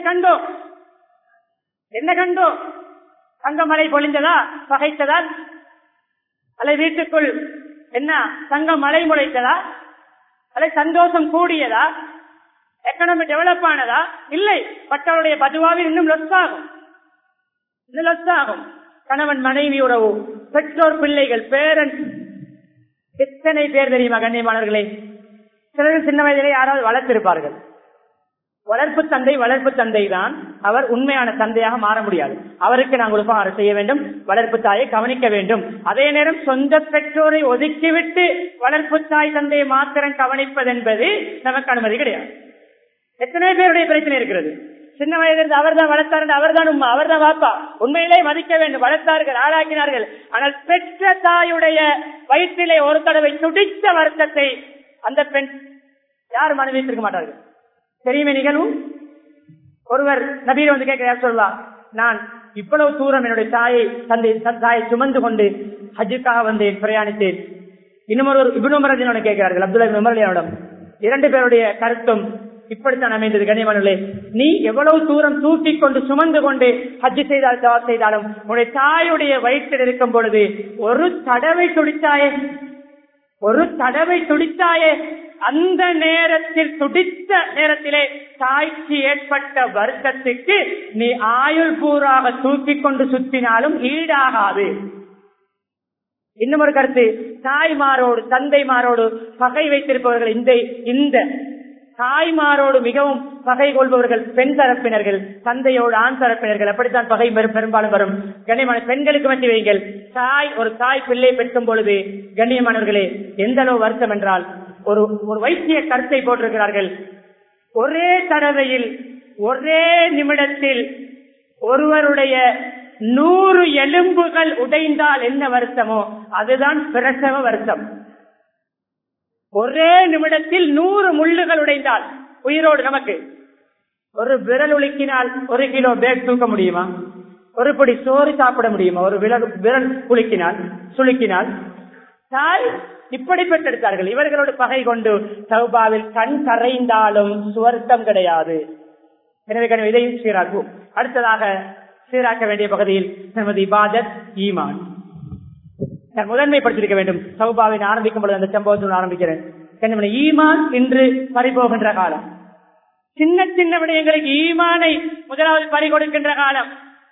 A: கண்டோ தங்க மழை பொழிந்ததா பகைத்ததா, அல்லது வீட்டுக்குள் என்ன தங்க மழை முளைத்ததா, அல்லது சந்தோஷம் கூடியதா, எக்கனாமி டெவலப் ஆனதா? இல்லை. பட்டவருடைய பதுவாவில் இன்னும் லொஸ் ஆகும். கணவன் மனைவி உறவு, பெற்றோர் பிள்ளைகள், பேரண்ட்ஸ், எத்தனை பேர் தெரியுமா கண்ணியமானவர்களே? சிலர் சின்ன வயதிலே யாராவது வளர்த்திருப்பார்கள். வளர்ப்பு தந்தை தான் அவர் உண்மையான தந்தையாக மாற முடியாது. அவருக்கு நாங்கள் உபகாரம் செய்ய வேண்டும், வளர்ப்பு தாயை கவனிக்க வேண்டும். அதே நேரம் சொந்த பெற்றோரை ஒதுக்கிவிட்டு வளர்ப்பு தாய் தந்தையை மாத்திரம் கவனிப்பது என்பது நமக்கு அனுமதி கிடையாது. எத்தனை பேருடைய பிரச்சனை இருக்கிறது. சின்ன வயதிலிருந்து அவர் தான் வளர்த்தார், அவர் தான் உண்மை, அவர் தான் வாப்பா. உண்மையிலே மதிக்க வேண்டும். வளர்த்தார்கள், ஆளாக்கினார்கள். ஆனால் பெற்ற தாயுடைய வயிற்றிலே ஒரு தடவை துடித்த வருத்தத்தை அந்த பெண் யாரும் அனுபவித்திருக்க மாட்டார்கள். தெரியுமே நிகழ்வும். ஒருவர் நபியை வந்து கேட்க சொல்லலாம், நான் இவ்வளவு தூரம் என்னுடைய தாயை சுமந்து கொண்டு ஹஜ்ஜுக்காக வந்தேன், பிரயாணித்தேன். இன்னும் இப்னு உமர் கேட்கிறார்கள், அப்துல்லா இப்னு உமர் ரலியல்லாஹு அன்ஹு. 2 பேருடைய கருத்தும் இப்படித்தான் அமைந்தது. கண்ணியமானவர்களே, நீ எவ்வளவு தூரம் தூக்கி கொண்டு சுமந்து கொண்டு ஹஜ்ஜு செய்தால் தவாப் செய்தாலும் உன்னுடைய தாயுடைய வயிற்றில் இருக்கும் பொழுது ஒரு தடவை துடித்தாயே, அந்த நேரத்தில் துடித்த நேரத்திலே தாய்க்கு ஏற்பட்ட வருத்தத்துக்கு நீ ஆயுள் பூராக தூக்கி கொண்டு சுற்றினாலும் ஈடாகாது. இன்னும் ஒரு கருத்து, தாய்மாரோடு தந்தைமாரோடு பகை வைத்திருப்பவர்கள், இந்த தாய்மாரோடு மிகவும் பகை கொள்பவர்கள் பெண் தரப்பினர்கள், தந்தையோடு ஆண் தரப்பினர்கள். அப்படித்தான் பகை பெரும்பாலும் வரும். கண்ணியமான பெண்களுக்கு மத்தி வைங்கள். ஒரு தாய் பிள்ளை பெற்றும் பொழுது கண்ணியமானவர்களே எந்த அளவு வருத்தம் என்றால், ஒரு வைத்திய கருத்தை போட்டிருக்கிறார்கள். ஒரே தடவையில் ஒரே நிமிடத்தில் ஒருவருடைய 100 எலும்புகள் உடைந்தால் என்ன வருத்தமோ அதுதான் பிரசவ வருத்தம். ஒரே நிமிடத்தில் 100 முள்ளுகள் உடைந்தால் உயிரோடு நமக்கு ஒரு விரல் உலுக்கினால் 1 கிலோ பேக் தூக்க முடியுமா? ஒரு படி சோறு சாப்பிட முடியுமா? ஒரு விரல் சுளுக்கினால் தாய் இப்படி பெற்றெடுத்தார்கள். இவர்களோடு பகை கொண்டு தௌபாவில் கண் கரைந்தாலும் சுவர்க்கம் கிடையாது. எனவே இதையும் சீராக்கும். அடுத்ததாக சீராக்க வேண்டிய பகுதியில் நமது இபாதத், ஈமான் முதன்மைப்படுத்திருக்க வேண்டும். தௌபாவை ஆரம்பிக்கும் பொழுது அந்த சம்பவத்தில் ஆரம்பிக்கிறேன். ஈமான் இன்று பறிபோகின்ற காலம். சின்ன சின்ன விடயங்களுக்கு ஈமானை முதலாவது பறி கொடுக்கின்ற காலம்.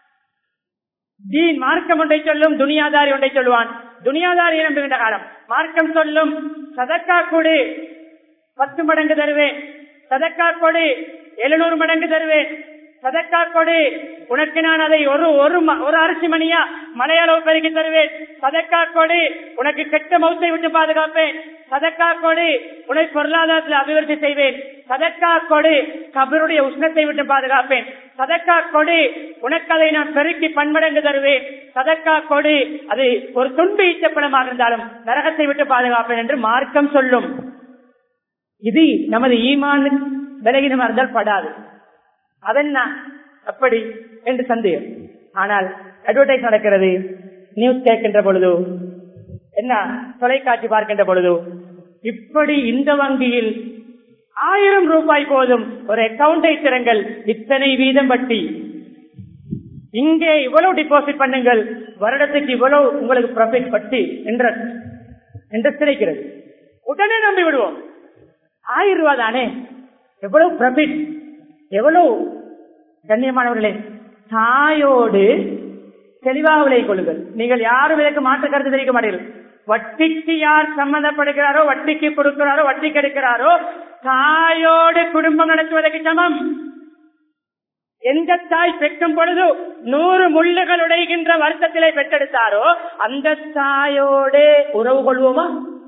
A: தீன் மார்க்கம் ஒன்றை சொல்லும், துனியாதாரி ஒன்றை சொல்லுவான். துனியாதாரி நம்புகின்ற காலம். மார்க்கம் சொல்லும் சதக்கா கொடு 10 மடங்கு தருவேன், சதக்கா கொடு 700 மடங்கு தருவேன், சதக்கா கொடு உனக்கு நான் அதை ஒரு அரிசி மணியா மலையளவு பெருக்கி தருவேன், சதக்கா கொடு உனக்கு கெட்ட மௌத்தை விட்டு பாதுகாப்பேன், சதக்கா கொடு உனக்கு பொருளாதாரத்தில் அபிவிருத்தி செய்வேன், சதக்கா கொடு கபருடைய உஷ்ணத்தை விட்டு பாதுகாப்பேன், சதக்கா கொடு உனக்கு அதை நான் பெருக்கி பன்மடங்கு தருவேன், சதக்கா கொடு அது ஒரு துன்பு ஈச்சப்படமாக இருந்தாலும் நரகத்தை விட்டு பாதுகாப்பேன் என்று மார்க்கம் சொல்லும். இது நமது ஈமான் விலகினமா இருந்தால் படாது. அதென்ன அப்படி என்று சந்தேகம். ஆனால் அட்வர்டைஸ் நடக்கிறது, நியூஸ் கேட்கின்ற பொழுது, என்ன தொலைக்காட்சி பார்க்கின்ற பொழுது, இப்படி இந்த வங்கியில் 1000 ரூபாய் போதும் ஒரு அக்கவுண்டை திறங்கள், இத்தனை வீதம் வட்டி, இங்கே இவ்வளவு டிபாசிட் பண்ணுங்கள், வருடத்துக்கு இவ்வளவு உங்களுக்கு ப்ராஃபிட் வட்டி என்று கிடைக்கிறது. உடனே நம்பி விடுவோம். 1000 ரூபாய் தானே, எவ்வளவு ப்ராஃபிட், எவ்வளவு. கண்ணியமானவர்களே, தாயோடு தெளிவாக விலகிக் கொள்ளுங்கள். நீங்கள் யாரும் இதற்கு மாற்று கருத்து தெரிவிக்க மாட்டீர்கள். வட்டிக்கு யார் சம்மந்தப்படுகிறாரோ, வட்டிக்கு கொடுக்கிறாரோ, வட்டிக்கு எடுக்கிறாரோ, தாயோடு குடும்பம் நடத்துவதற்கு சமம். எந்த தாய் பெற்றும் பொழுது 100 முள்ளுகள் உடைகின்ற வருத்தத்திலே பெற்றெடுத்தாரோ அந்த தாயோடு உறவு கொள்வோமா?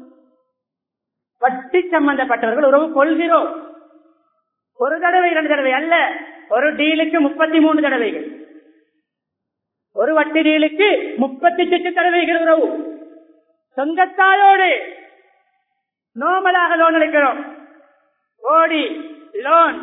A: வட்டி சம்பந்தப்பட்டவர்கள் உறவு கொள்கிறோம். ஒரு தடவை 2 தடவை அல்ல, ஒரு டீலுக்கு 33 தடவைகள், ஒரு வட்டி டீலுக்கு 38 தடவைகள் உறவு. சொந்தத்தாயோடு நோமலாக லோன் எடுக்கிறோம், ஓடி லோன்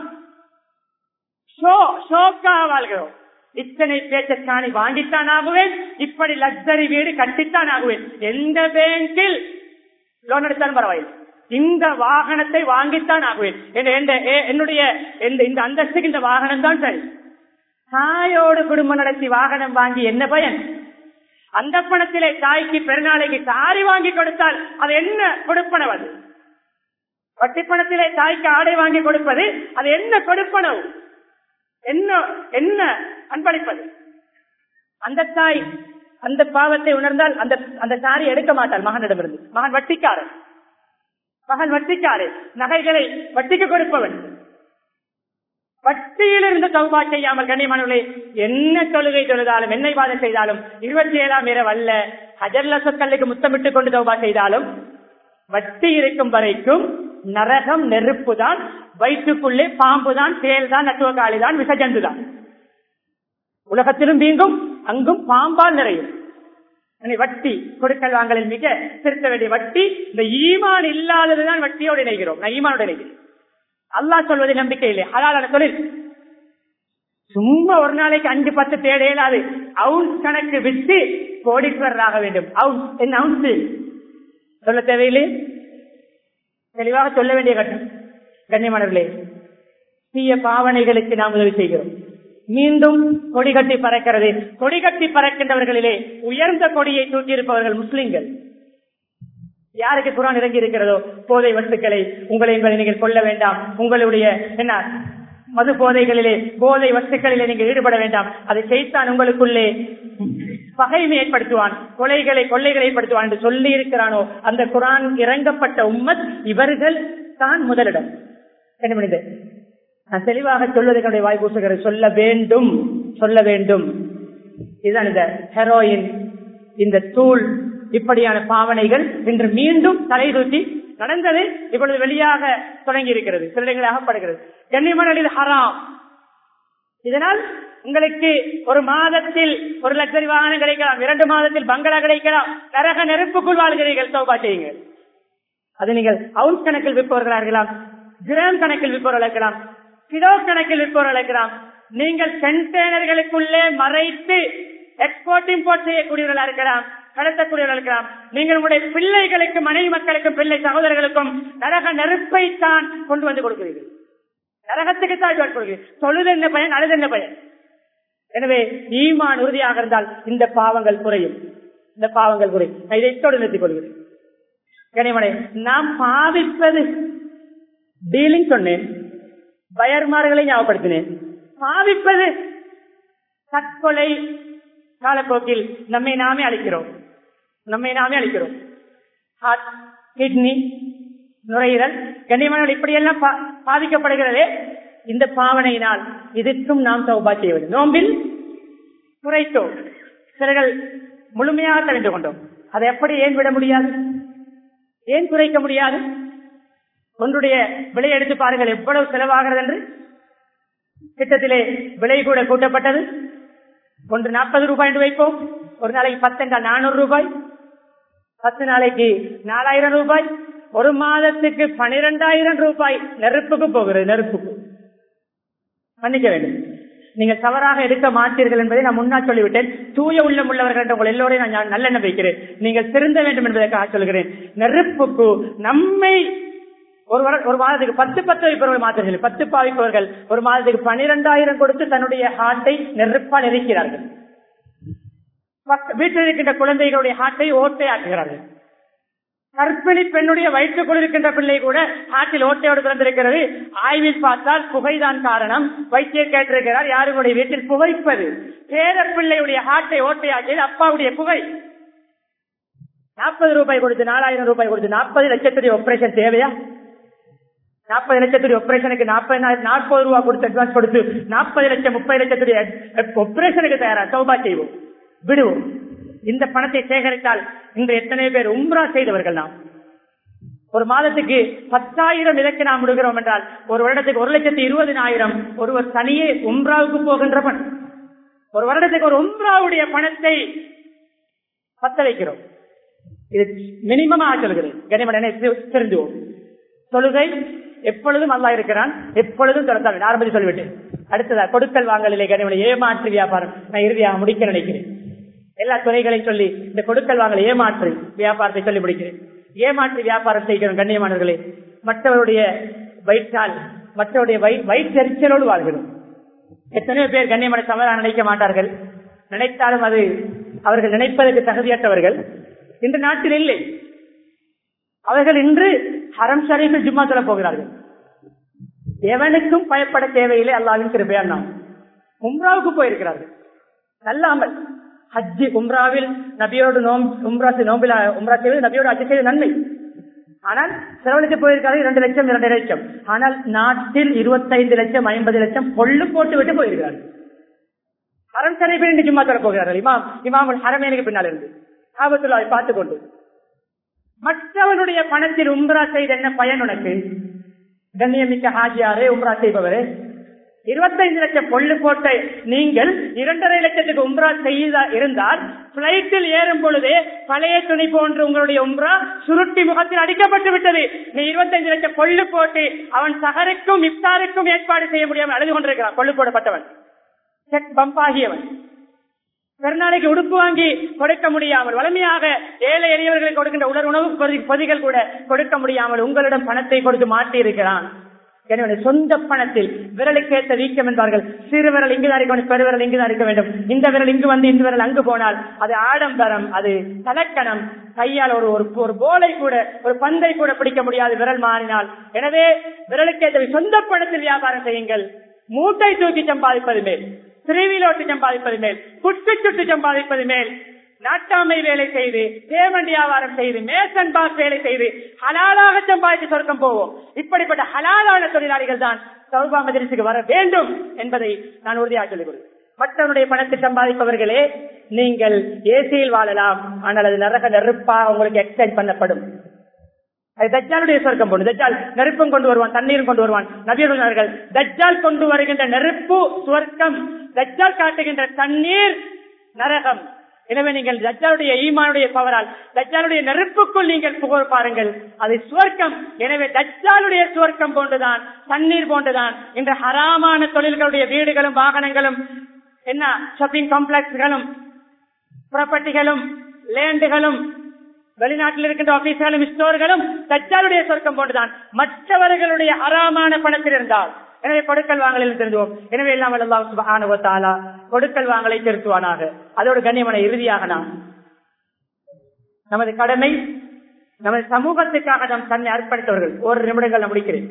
A: ஷோக்காக வாழ்கிறோம். இத்தனை பேச்சை வாங்கித்தான் ஆகுவேன், இப்படி லக்ஸரி வீடு கட்டித்தான் ஆகுவேன். எந்த பேங்கில் லோன் எடுத்தாலும் பரவாயில்லை, இந்த வாகனத்தை வாங்கித்தான் ஆகுவேன். என்னுடைய இந்த அந்தஸ்துக்கு இந்த வாகனம் தான் சரி. தாயோடு குடும்பம் நடத்தி வாகனம் வாங்கி என்ன பயன்? அந்த பணத்திலே தாய்க்கு பெருநாளைக்கு சாரி வாங்கி கொடுத்தால் அது என்ன கொடுப்பனவு? வட்டி பணத்திலே தாய்க்கு ஆடை வாங்கி கொடுப்பது அது என்ன கொடுப்பனவு? என்ன அன்பளிப்பது? அந்த தாய் அந்த பாவத்தை உணர்ந்தால் அந்த சாரி எடுக்க மாட்டாள் மகனிடமிருந்து. மகன் வட்டிக்காரன், மகன் வட்டிக்காரு, நகைகளை வட்டிக்கு கொடுப்பவன். வட்டியிலிருந்து தௌபா செய்யாமல் கண்ணியமானவர்களே, என்ன தொழுகை தொழுதாலும், என்ன இபாதத் செய்தாலும், 27ஆம் இரவு அல்ல ஹஜர் அஸ்வத் கல்லுக்கு முத்தமிட்டுக் கொண்டு தௌபா செய்தாலும், வட்டி இருக்கும் வரைக்கும் நரகம் நெருப்பு தான், வயிற்றுக்குள்ளே பாம்பு தான், தேல் தான், நட்டுவக்காளி தான், விசஜந்து தான். உலகத்திலும் வீங்கும், அங்கும் பாம்பால் நிறையும். வட்டி கொடுக்கல் வாங்கலில் மிக திருத்த வேண்டிய வட்டி. இந்த ஈமான் இல்லாததுதான் வட்டியோடு இணைகிறோம். நான் ஈமானோடு இணைகிறேன். அல்லாஹ் சொல்வதை நம்பிக்கை இல்லை. ஹலாலான தொழில் சும்மா ஒரு நாளைக்கு 5-10 தேட இயலாது. அவுன்ஸ் கணக்கு விட்டு கோடீஸ்வரராக வேண்டும். என்ன அவுன்ஸ் சொல்ல தேவையில்லை, தெளிவாக சொல்ல வேண்டிய கட்டம். கண்ணியமானவர்களே, தீய பாவனைகளுக்கு நாம் உதவி செய்கிறோம். மீண்டும் கொடி கட்டி பறக்கிறது. கொடி கட்டி பறக்கின்றவர்களிலே உயர்ந்த கொடியை தூக்கியிருப்பவர்கள் முஸ்லிம்கள். யாருக்கு குர்ஆன் இறங்கி இருக்கிறதோ, போதை வஸ்துக்களை உங்களை நீங்கள் கொள்ள வேண்டாம், உங்களுடைய என்ன மது போதைகளிலே, போதை வஸ்துக்களிலே நீங்கள் ஈடுபட வேண்டாம், அதை செய்தான் உங்களுக்குள்ளே பகைமை ஏற்படுத்துவான், கொள்ளைகளை ஏற்படுத்துவான் என்று சொல்லி இருக்கிறானோ அந்த குர்ஆன் இறங்கப்பட்ட உம்மத் இவர்கள் தான் முதலிடம். என்ன மனித நான் தெளிவாக சொல்வதற்கு வாய் பூசுகிற சொல்ல வேண்டும். இதுதான் இந்த ஹெரோயின், இந்த தூள், இப்படியான பாவனைகள் இன்று மீண்டும் தலை தூக்கி நடந்தது. இப்பொழுது வெளியாக தொடங்கி இருக்கிறது, சிலங்களாகப்படுகிறது. கண்ணியமான இது ஹராம். இதனால் உங்களுக்கு ஒரு மாதத்தில் ஒரு லக்ஸரி வாகனம் கிடைக்கலாம், 2 மாதத்தில் பங்களா கிடைக்கலாம். நரக நெருப்புக்குள் வாழ்கிறீர்கள். தௌபா செய்யுங்கள். அது நீங்கள் அவுன்ஸ் கணக்கில் விற்பவர்களாக இருக்கலாம், கிராம் கணக்கில் விற்பவர்கள் இருக்கலாம், கிலோ கணக்கில் விற்பவர்கள் இருக்கலாம். நீங்கள் கண்டெய்னர்களுக்குள்ளே மறைத்து எக்ஸ்போர்ட் இம்போர்ட் செய்யக்கூடியவர்களாக இருக்கலாம். கடத்தக்கூடியவர்கள் இருக்கலாம். நீங்கள் உங்களுடைய பிள்ளைகளுக்கு, மனைவி மக்களுக்கு, பிள்ளை சகோதரர்களுக்கும் நரக நெருப்பை தான் கொண்டு வந்து கொடுக்கிறீர்கள். நரகத்துக்கு தான் கொடுக்கிறீர்கள். தொழுது என்ன பயன், அழுது என்ன பயன்? எனவே ஈமான் உறுதியாக இருந்தால் இந்த பாவங்கள் குறையும். இந்த பாவங்கள் குறையும். நான் இதைத்தோடு நிறுத்திக் கொள்கிறேன். கனிமனை நாம் பாவிப்பது டீலிங் சொன்னேன், பயர்மார்களை ஞாபகப்படுத்தினேன். பாவிப்பது தற்கொலை காலப்போக்கில் நம்மை நாமே அழிக்கிறோம். ஹார்ட், கிட்னி, நுரையீரல், கண்ணியமானவர்கள் இப்படியெல்லாம் பாதிக்கப்படுகிறதே இந்த பாவனையினால். இதற்கும் நாம் தௌபா செய்ய வேண்டும். நோம்பில் குறைத்தோம், சிலர்கள் முழுமையாக தெரிந்து கொண்டோம். அதை எப்படி ஏன் விட முடியாது, ஏன் குறைக்க முடியாது? ஒன்றுடைய விலை எடுத்து பாருங்கள், எவ்வளவு செலவாகிறது என்று. திட்டத்திலே விலை கூட கூட்டப்பட்டது. ஒன்று 40 ரூபாய் என்று வைப்போம். ஒரு நாளைக்கு 10 என்றால் 400 ரூபாய், 10 நாளைக்கு 4000 ரூபாய், ஒரு மாதத்துக்கு 12,000 ரூபாய் நெருப்புக்கு போகிறது. நெருப்புக்கு மன்னிக்க வேண்டும், நீங்கள் தவறாக எடுக்க மாட்டீர்கள் என்பதை நான் முன்னால் சொல்லிவிட்டேன். தூய உள்ளம் உள்ளவர்கள் என்ற உங்கள் எல்லோரையும் நான் நல்லெண்ணம் வைக்கிறேன். நீங்கள் திருந்த வேண்டும் என்பதற்காக சொல்கிறேன். நெருப்புக்கு நம்மை ஒரு மாதத்துக்கு 10 வைப்பவர்கள் மாத்திரை 10 பாவிப்பவர்கள் ஒரு மாதத்துக்கு 12,000 கொடுத்து தன்னுடைய ஹார்ட்டை நெருப்பால் எரிக்கிறார்கள். வீட்டில் இருக்கின்ற குழந்தைகளுடைய ஹார்ட்டை ஓட்டை ஆக்குகிறார்கள். கற்பிணி பெண்ணுடைய வயிற்றுக்குள் இருக்கின்ற பிள்ளை கூட ஹார்ட்டில் ஓட்டையோடு பிறந்திருக்கிறது. ஆய்வில் பார்த்தால் புகைதான் காரணம். வைத்தியர் கேட்டிருக்கிறார், யாருடைய வீட்டில் புகைப்பது. பேர பிள்ளையுடைய ஹார்ட்டை ஓட்டையாக்கியது அப்பாவுடைய புகை. 40 ரூபாய் கொடுத்து 4,000 ரூபாய் கொடுத்து 40 லட்சத்துடைய ஆபரேஷன் தேவையா? 40 லட்சத்துடைய ஆபரேஷனுக்கு 40 ரூபாய் கொடுத்து அட்வான்ஸ் கொடுத்து 40 லட்சம் 30 லட்சத்துடைய ஆபரேஷனுக்கு தயாரா? தௌபா செய்வோம், விடுவோம். இந்த பணத்தை சேகரித்தால் இன்று எத்தனை பேர் உம்ரா செய்தவர்கள்? நாம் ஒரு மாதத்துக்கு 10,000 இதற்கு நாம் விடுகிறோம் என்றால் ஒரு வருடத்துக்கு 1,20,000 ஒருவர் தனியே உம்ராவுக்கு போகின்ற பணம். ஒரு வருடத்துக்கு ஒரு உம்ராவுடைய பணத்தை பத்த வைக்கிறோம். இது மினிமமாக சொல்கிறேன். கனிமனை தெரிஞ்சுவோம். தொழுகை எப்பொழுதும் அல்லாஹ் இருக்கிறான், எப்பொழுதும் தொடர்ந்தால் ஆரம்பி சொல்லிவிட்டேன். அடுத்ததா கொடுக்கல் வாங்கலிலே கனிமனை ஏமாற்று வியாபாரம். நான் இறுதியாக முடிக்க நினைக்கிறேன். எல்லா துறைகளையும் சொல்லி இந்த கொடுக்கல் வாங்கல் ஏமாற்று வியாபாரத்தை சொல்லி முடிக்கிறேன். ஏமாற்று வியாபாரம் செய்கிறோம் கண்ணியமானவர்களே. மற்றவருடைய வயிற்றால், மற்றவருடைய வயிற்றெரிச்சலோடு வாழ்கிறோம். எத்தனையோ பேர் கண்ணியமான தவறாக நினைக்க மாட்டார்கள். நினைத்தாலும் அது அவர்கள் நினைப்பதற்கு தகுதியற்றவர்கள். இன்று நாட்டில் இல்லை. அவர்கள் இன்று ஹரம் ஷரீஃபில் ஜும்மா சொல்ல போகிறார்கள். எவனுக்கும் பயப்பட தேவையில்லை. அல்லாஹ்வின் கிருபையால் நாம் உம்ராவுக்கு போயிருக்கிறார்கள். நல்ல அமல். ஹஜ்ஜி உம்ராவில் நபியோடு உம்ரா செய்வது நபியோடு ஹஜ் செய்த நன்மை. ஆனால் செலவழித்து போயிருக்காரு 2 லட்சம் 2.5 லட்சம். ஆனால் நாட்டில் 25 லட்சம் 50 லட்சம் கொள்ளு போட்டு விட்டு போயிருக்கிறார்கள். ஹரம் ஷரீஃபில் ஜும்மா சொல்ல போகிறார்கள். இமாமுல் ஹரமேனுக்கு பின்னால் இருந்து ஆபத்துல்லாவை பார்த்துக் கொண்டு மற்றவனுடைய பணத்தில் உம்ரா செய்த என்ன பயன் உனக்கு? கண்ணியமிக்க ஹாஜியாரே, உம்ரா செய்பவரே, 25 லட்சம் பொல்லு போட்ட நீங்கள் 2.5 லட்சத்துக்கு உம்ரா செய்த இருந்தால் பிளைட்டில் ஏறும் பொழுதே பழைய துணி போன்று உங்களுடைய உம்ரா சுருட்டி முகத்தில் அடிக்கப்பட்டு விட்டது. நீ 25 லட்சம் பொல்லு போட்டு அவன் சகருக்கும் இஃப்தாருக்கும் ஏற்பாடு செய்ய முடியாமல் அழுது கொண்டிருக்கிறான். கொள்ளு போடப்பட்டவன், செக் பம்பாகியவன், பெருநாளைக்கு உடுப்பு வாங்கி கொடுக்க முடியாமல், வலிமையாக ஏழை எளியவர்களுக்கு கொடுக்கின்ற உடல் உணவு பொதிகள் கூட கொடுக்க முடியாமல் உங்களிடம் பணத்தை கொடுத்து மாட்டி இருக்கிறான். எனவே சொந்த பணத்தில் விரலுக்கேற்ற வீக்கம் என்பார்கள். சிறு விரல் இங்குதான் இருக்க வேண்டும், பெருவிரல் இங்குதான் இருக்க வேண்டும். இந்த விரல் இங்கு வந்து இந்த விரல் அங்கு போனால் அது ஆடம்பரம், அது தலக்கணம். கையால் ஒரு போலை கூட, ஒரு பந்தை கூட பிடிக்க முடியாது விரல் மாறினால். எனவே விரலுக்கேற்ற சொந்த பணத்தில் வியாபாரம் செய்யுங்கள். மூட்டை தூக்கி சம்பாதிப்பது மேல், திருவிழோட்டு சம்பாதிப்பது மேல், குட்டு சுட்டு சம்பாதிப்பது மேல், நாட்டாமை வேலை செய்து, பேமெண்ட் வியாபாரம் செய்து, மேசன் பாஸ் வேலை செய்து ஹலாலாக சம்பாதித்து சொர்க்கம் போவோம். இப்படிப்பட்ட ஹலாலான தொழிலாளிகள் தான் தௌபா மஜ்லிஸுக்கு வர வேண்டும் என்பதை நான் உறுதியாக சொல்லிக் கொள்கிறேன். மற்றவருடைய பணத்தை சம்பாதிப்பவர்களே, நீங்கள் ஏசியில் வாழலாம், ஆனால் அது நரக நெருப்பாக உங்களுக்கு எக்ஸ்டெண்ட் பண்ணப்படும். அது தஜ்ஜாலுடைய சொர்க்கம் போன்று. தஜ்ஜால் நெருப்பும் கொண்டு வருவான், தண்ணீரும் கொண்டு வருவான். நபியர்கள் தஜ்ஜால் கொண்டு வருகின்ற நெருப்பு சுவர்க்கம், தஜ்ஜால் காட்டுகின்ற தண்ணீர் நரகம். எனவே நீங்கள் தஜ்ஜாலுடைய ஈமானுடைய பவரால் தஜ்ஜாலுடைய நெருப்புக்குள் நீங்கள் புகழ் பாருங்கள், அது சுவர்க்கம். எனவே தஜ்ஜாலுடைய சுவர்க்கம் போன்றுதான், தண்ணீர் போன்றுதான் இந்த ஹராமான தொழில்களுடைய வீடுகளும் வாகனங்களும், என்ன ஷாப்பிங் காம்ப்ளெக்ஸ்களும் ப்ராப்பர்ட்டிகளும் லேண்டுகளும் வெளிநாட்டில் இருக்கின்ற ஆபீஸ்களும் ஸ்டோர்களும் தஜ்ஜாலுடைய சொர்க்கம் போன்றுதான் மற்றவர்களுடைய அறாமான பணத்தில் இருந்தால். எனவே கொடுக்கல் வாங்கலில் திருந்துவோம். எனவே எல்லாம் அல்லாஹ் சுப்ஹானஹு வ தஆலா கொடுக்கல் வாங்கலை திருத்துவானாக. அதோடு கண்ணியமான இறுதியாக நாம் நமது கடமை, நமது சமூகத்துக்காக நாம் தன்னை அர்ப்பணித்தவர்கள். ஒரு நிமிடங்கள் நான் முடிக்கிறேன்.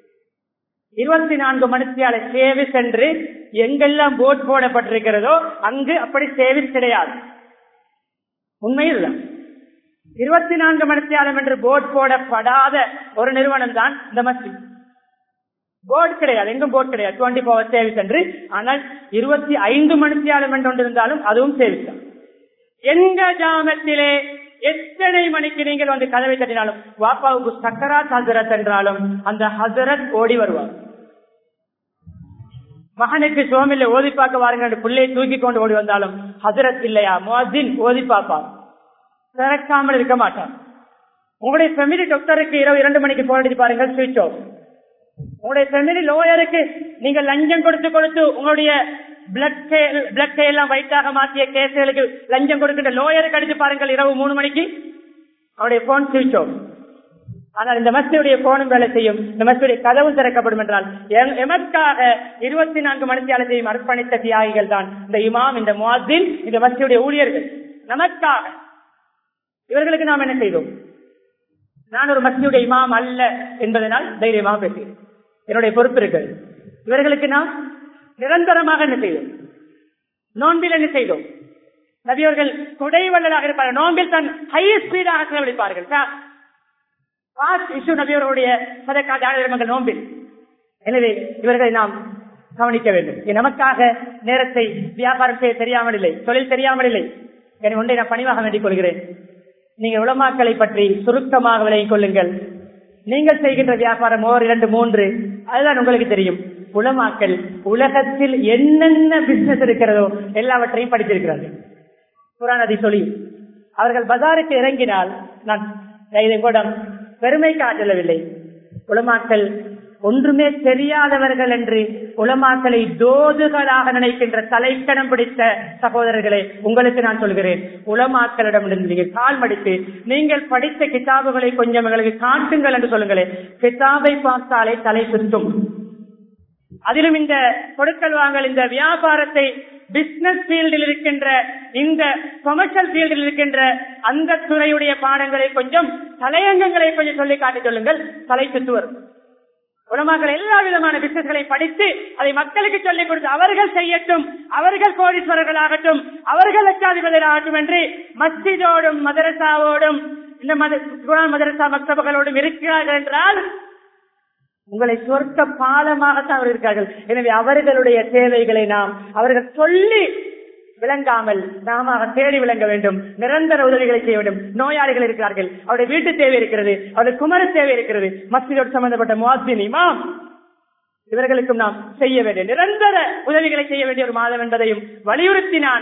A: 24 மணித்தியால சேவிஸ் என்று எங்கெல்லாம் போர்ட் போடப்பட்டிருக்கிறதோ அங்கு அப்படி சேவிஸ் கிடையாது. உண்மையில் 24 மணித்தியாலம் என்று போர்ட் போடப்படாத ஒரு நிறுவனம் தான் இந்த மஸ்ஜித். போர்டு கிடையாது, எங்கும் போர்டு கிடையாது 24 hours சேவிஸ் என்று. ஆனால் 25 மணித்தியாலம் என்று ஒன்றிருந்தாலும் அதுவும் சேவிஸ் தான். எந்த ஜாமத்திலே எத்தனை மணிக்கு நீங்கள் வந்து கதவை தட்டினாலும் வாப்பாவுக்கு சக்கராத் ஹசரத் என்றாலும் அந்த ஹசரத் ஓடி வருவார். மகனுக்கு சோமில்ல ஓதி பார்க்க வாருங்க என்று பிள்ளையை தூக்கி கொண்டு ஓடி வந்தாலும் ஹசரத் இல்லையா முஅஜ்ஜின் ஓதி பார்ப்பார், திறக்காமல் இருக்க மாட்டார். உங்களுடைய ஃபேமிலி டாக்டருக்கு இரவு 2 மணிக்கு போன் அடித்து பாருங்கள், ஸ்விட்ச் ஆஃப். உங்களுடைய ஃபேமிலி லோயருக்கு நீங்க லஞ்சம் கொடுத்து உங்களுடைய பிளட் எல்லாம் வைட்டாக மாற்றிய கேசுகளுக்கு லஞ்சம் கொடுக்கின்ற லோயருக்கு அடித்து பாருங்கள் இரவு 3 மணிக்கு, அவருடைய போன் ஸ்விட்ச் ஆஃப். ஆனால் இந்த மஸ்ஜிதுடைய போனும் வேலை செய்யும், இந்த மஸ்ஜிதுடைய கதவும் திறக்கப்படும் என்றால் எமக்காக 24 மணித்தியாலத்தையும் அர்ப்பணித்த தியாகிகள் தான் இந்த இமாம், இந்த முஅஜ்ஜின், இந்த மஸ்ஜிதுடைய ஊழியர்கள். நமக்காக இவர்களுக்கு நாம் என்ன செய்தோம்? நான் ஒரு மஸ்ஜிதுடைய இமாம் அல்ல என்பதனால் தைரியமாக பேசுகிறேன். என்னுடைய பொறுப்பு இருக்கிறது. இவர்களுக்கு நாம் நிரந்தரமாக என்ன செய்தோம்? நோன்பில் என்ன செய்தோம்? நபியவர்கள் குடைவள்ளலாக இருப்பார்கள். நோன்பில் தான் ஹை ஸ்பீடாக செலவழிப்பார்கள். நபியவர்களுடைய சதக்காத நோன்பில். எனவே இவர்களை நாம் கவனிக்க வேண்டும். நமக்காக நேரத்தை வியாபாரம் செய்ய தெரியாமல் இல்லை, தொழில் தெரியாமல் இல்லை. எனவே ஒன்றை நான் பணிவாக வேண்டிக் கொள்கிறேன். நீங்கள் உலமாக்களை பற்றி சுருக்கமாக விலகிக் கொள்ளுங்கள். நீங்கள் செய்கின்ற வியாபாரம் 1, 2, 3 அதுதான் உங்களுக்கு தெரியும். உலமாக்கள் உலகத்தில் என்னென்ன பிசினஸ் இருக்கிறதோ எல்லாவற்றையும் படித்திருக்கிறார்கள். குர்ஆன் ஹதீஸ் சொல்லி அவர்கள் பஜாருக்கு இறங்கினால், நான் இதை கூட பெருமை காட்டவில்லை, உலமாக்கள் ஒன்றுமே தெரியாதவர்கள் என்று உலமாக்களை தோதுகளாக நினைக்கின்ற தலைக்கணம் பிடித்த சகோதரர்களே, உங்களுக்கு நான் சொல்கிறேன், உலமாக்களிடம் நீங்கள் கால் மடித்து நீங்கள் படித்த கிதாபுகளை கொஞ்சம் எங்களுக்கு காட்டுங்கள் என்று சொல்லுங்களேன். கிதாபை பார்த்தாலே தலை சுற்றும். அதிலும் இந்த கொடுக்கல் வாங்கல், இந்த வியாபாரத்தை பிசினஸ் ஃபீல்டில் இருக்கின்ற, இந்த கமர்ஷியல் ஃபீல்டில் இருக்கின்ற அந்த துறையுடைய பாடங்களை கொஞ்சம், தலையங்கங்களை கொஞ்சம் சொல்லி காட்டி சொல்லுங்கள், தலை சுற்றுவர். உலமாக்கள் எல்லா விதமான பிசினஸ்களை படித்து அதை மக்களுக்கு சொல்லிக் கொடுத்து அவர்கள் செய்யட்டும், அவர்கள் கோடீஸ்வரர்களாகட்டும், அவர்கள் லட்சாதிபதிகளாகட்டும் என்று மஸ்ஜிதோடும் மதரசாவோடும் இந்த மதரசா மக்தபங்களோடும் இருக்கிறார்கள் என்றால் உங்களை சொர்க்க பாலமாகத்தான் அவர் இருக்கார்கள். எனவே அவர்களுடைய தேவைகளை நாம் அவர்கள் சொல்லி விளங்காமல் நாம தேடி விளங்க வேண்டும். நிரந்தர உதவிகளை செய்ய வேண்டும். நோயாளிகள் இருக்கிறார்கள், அவருடைய வீட்டு தேவை இருக்கிறது, அவருடைய குமர தேவை இருக்கிறது, மஸ்ஜிதோடு சம்பந்தப்பட்ட முஅஜ்ஜின், இமாம், இவர்களுக்கும் நாம் செய்ய வேண்டிய நிரந்தர உதவிகளை செய்ய வேண்டிய ஒரு மாதம் என்பதையும் வலியுறுத்தினான்.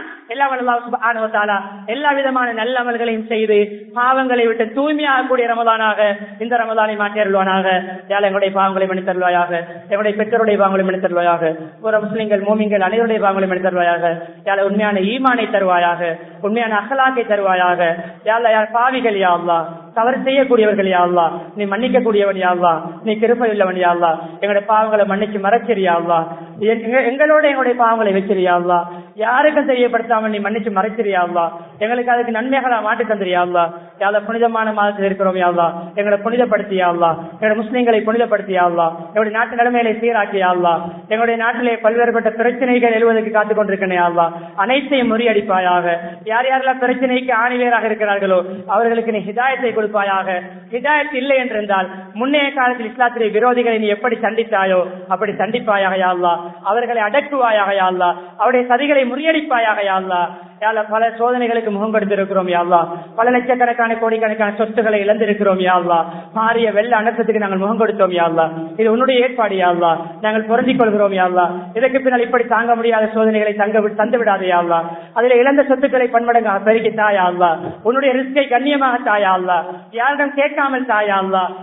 A: எல்லா விதமான நல்ல அமல்களையும் செய்து பாவங்களை விட்டு தூய்மையாக கூடிய ரமதானாக இந்த ரமதானை மாற்றி அருள்வானாக. எங்களுடைய பாவங்களை மன்னித்தருள்வாயாக, எங்களுடைய பெற்றோருடைய பாவங்களை மன்னித்தருள்வாயாக, ஒரு முஸ்லிம்கள் மூமின்கள் அனைவருடைய பாவங்களை மன்னித்தருள்வாயாக. உண்மையான ஈமானை தருவாயாக, உண்மையான அகலாக்கை தருவாயாக. யார் பாவிகள் யா அல்லாஹ், தவறு செய்யக்கூடியவர்கள் யா அல்லாஹ், நீ மன்னிக்க கூடியவன் யா அல்லாஹ், நீ கிருபை உள்ளவன் யா அல்லாஹ். எங்களுடைய பாவங்களை மன்னிச்சு மறைச்சிரியா அல்லாஹ், எங்களோட எங்களுடைய பாவங்களை வச்சிரியா அல்லாஹ், யாருக்கும் தெரியப்படுத்தாமல் நீ மன்னிச்சு மறைச்சிரியா அல்லாஹ். எங்களுக்கு அதுக்கு நன்மைகளை மாற்றி தந்திரியா அல்லாஹ். யாழ புனிதமான மாதத்தில் இருக்கிறோம் யா அல்லாஹ், எங்களை புனிதப்படுத்தியா அல்லாஹ், எங்களுடைய முஸ்லிம்களை புனிதப்படுத்தியா அல்லாஹ், எங்களுடைய நாட்டு நிலைமைகளை சீராக்கியா அல்லாஹ். எங்களுடைய நாட்டிலே பல்வேறுபட்ட பிரச்சனைகள் எழுவதற்கு காத்துக் கொண்டிருக்கிறேன் யா அல்லாஹ், அனைத்தையும் முறியடிப்பாயாக. யார் யாரெல்லாம் பிரச்சனைக்கு ஆணிவேராக இருக்கிறார்களோ அவர்களுக்கு நீ ஹிதாயத்தை கொடுப்பாயாக. ஹிதாயத் இல்லை என்றிருந்தால் முன்னைய காலத்தில் இஸ்லாத்திலே விரோதிகளை நீ எப்படி தண்டித்தாயோ அப்படி தண்டிப்பாயாக யா அல்லாஹ். அவர்களை அடக்குவாயாக யா அல்லாஹ், அவருடைய சதிகளை முறியடிப்பாயாக யா அல்லாஹ். பல சோதனைகளுக்கு முகம் கொடுத்திருக்கிறோம் யா அல்லாஹ், பல லட்சக்கணக்கான கோடிக்கணக்கான சொத்துக்களை இழந்திருக்கிறோம் யா அல்லாஹ். மாறிய வெள்ள அனர்த்தத்துக்கு நாங்கள் முகம் கொடுத்தோம் யா அல்லாஹ். இது உன்னுடைய ஏற்பாடு யா அல்லாஹ், நாங்கள் பொருந்திக் கொள்கிறோம் யா அல்லாஹ். இதற்கு பின்னால் இப்படி தாங்க முடியாத சோதனைகளை தந்து விடாதே யா அல்லாஹ். அதில் இழந்த சொத்துக்களை பன்மடங்காக பெருக்கி தாயா அல்லாஹ், உன்னுடைய ரிஸ்கை கண்ணியமாக தாயா அல்லாஹ், யாரிடம் கேட்காமல் தாயா அல்லாஹ்.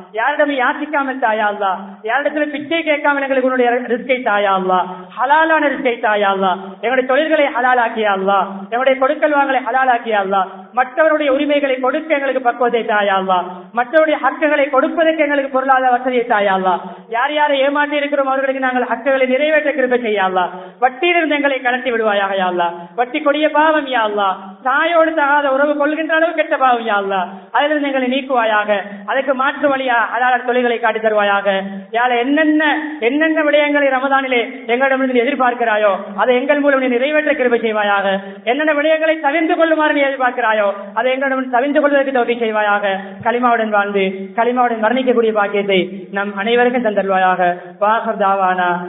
A: யாரிடம் யாசிக்காமல் தாயா அல்லா, யாரிடத்துல பிச்சை கேட்காமல் எங்களுக்கு உன்னுடைய ரிஸ்கை தாயா அல்லா, ஹலாலான ரிஸ்கை தாயா அல்லா, எங்களுடைய தொழில்களை ஹலாலாக்கியா அல்லா, எங்களுடைய கொடுக்கல் வாங்கலை ஹலாலாக்கியா அல்லா, மற்றவருடைய உரிமைகளை கொடுக்க எங்களுக்கு பக்குவத்தை தாயா அல்லா, மற்றவருடைய ஹக்குகளை கொடுப்பதற்கு எங்களுக்கு பொருளாதார வசதியை தாயா அல்லா, யார் யாரை ஏமாற்றி இருக்கிறோம் அவர்களுக்கு நாங்கள் ஹக்குகளை நிறைவேற்ற கிருபை செய்யா அல்லா, வட்டியிலிருந்து எங்களை கலட்டி விடுவாயாக யா அல்லா, வட்டி கொடிய பாவம் யா அல்லா, தாயோடு தகாத உறவு கொள்கின்ற அளவு கெட்ட பாவம் யா அல்லா, அதிலிருந்து எங்களை நீக்குவாயாக, அதற்கு மாற்று வழியா ஹலால் தொழில்களை காட்டி தருவாயாக. யாழ என்னென்ன விடயங்களை ரமதானிலே எங்களிடமிருந்து எதிர்பார்க்கிறாயோ அதை எங்கள் மூலம் நீ நிறைவேற்ற கிருபை செய்வாயாக. என்னென்ன விடயங்களை தவிர்த்து கொள்ளுமாறு நீ எதிர்பார்க்கிறாயோ அதை எங்களிடம் தவிர்த்து கொள்வதற்கு தௌஃபீக் செய்வாயாக. கலிமாவுடன் வாழ்ந்து கலிமாவுடன் மரணிக்கக்கூடிய பாக்கியத்தை நம் அனைவருக்கும் தந்தருவாயாக. வாஹர் தாவானா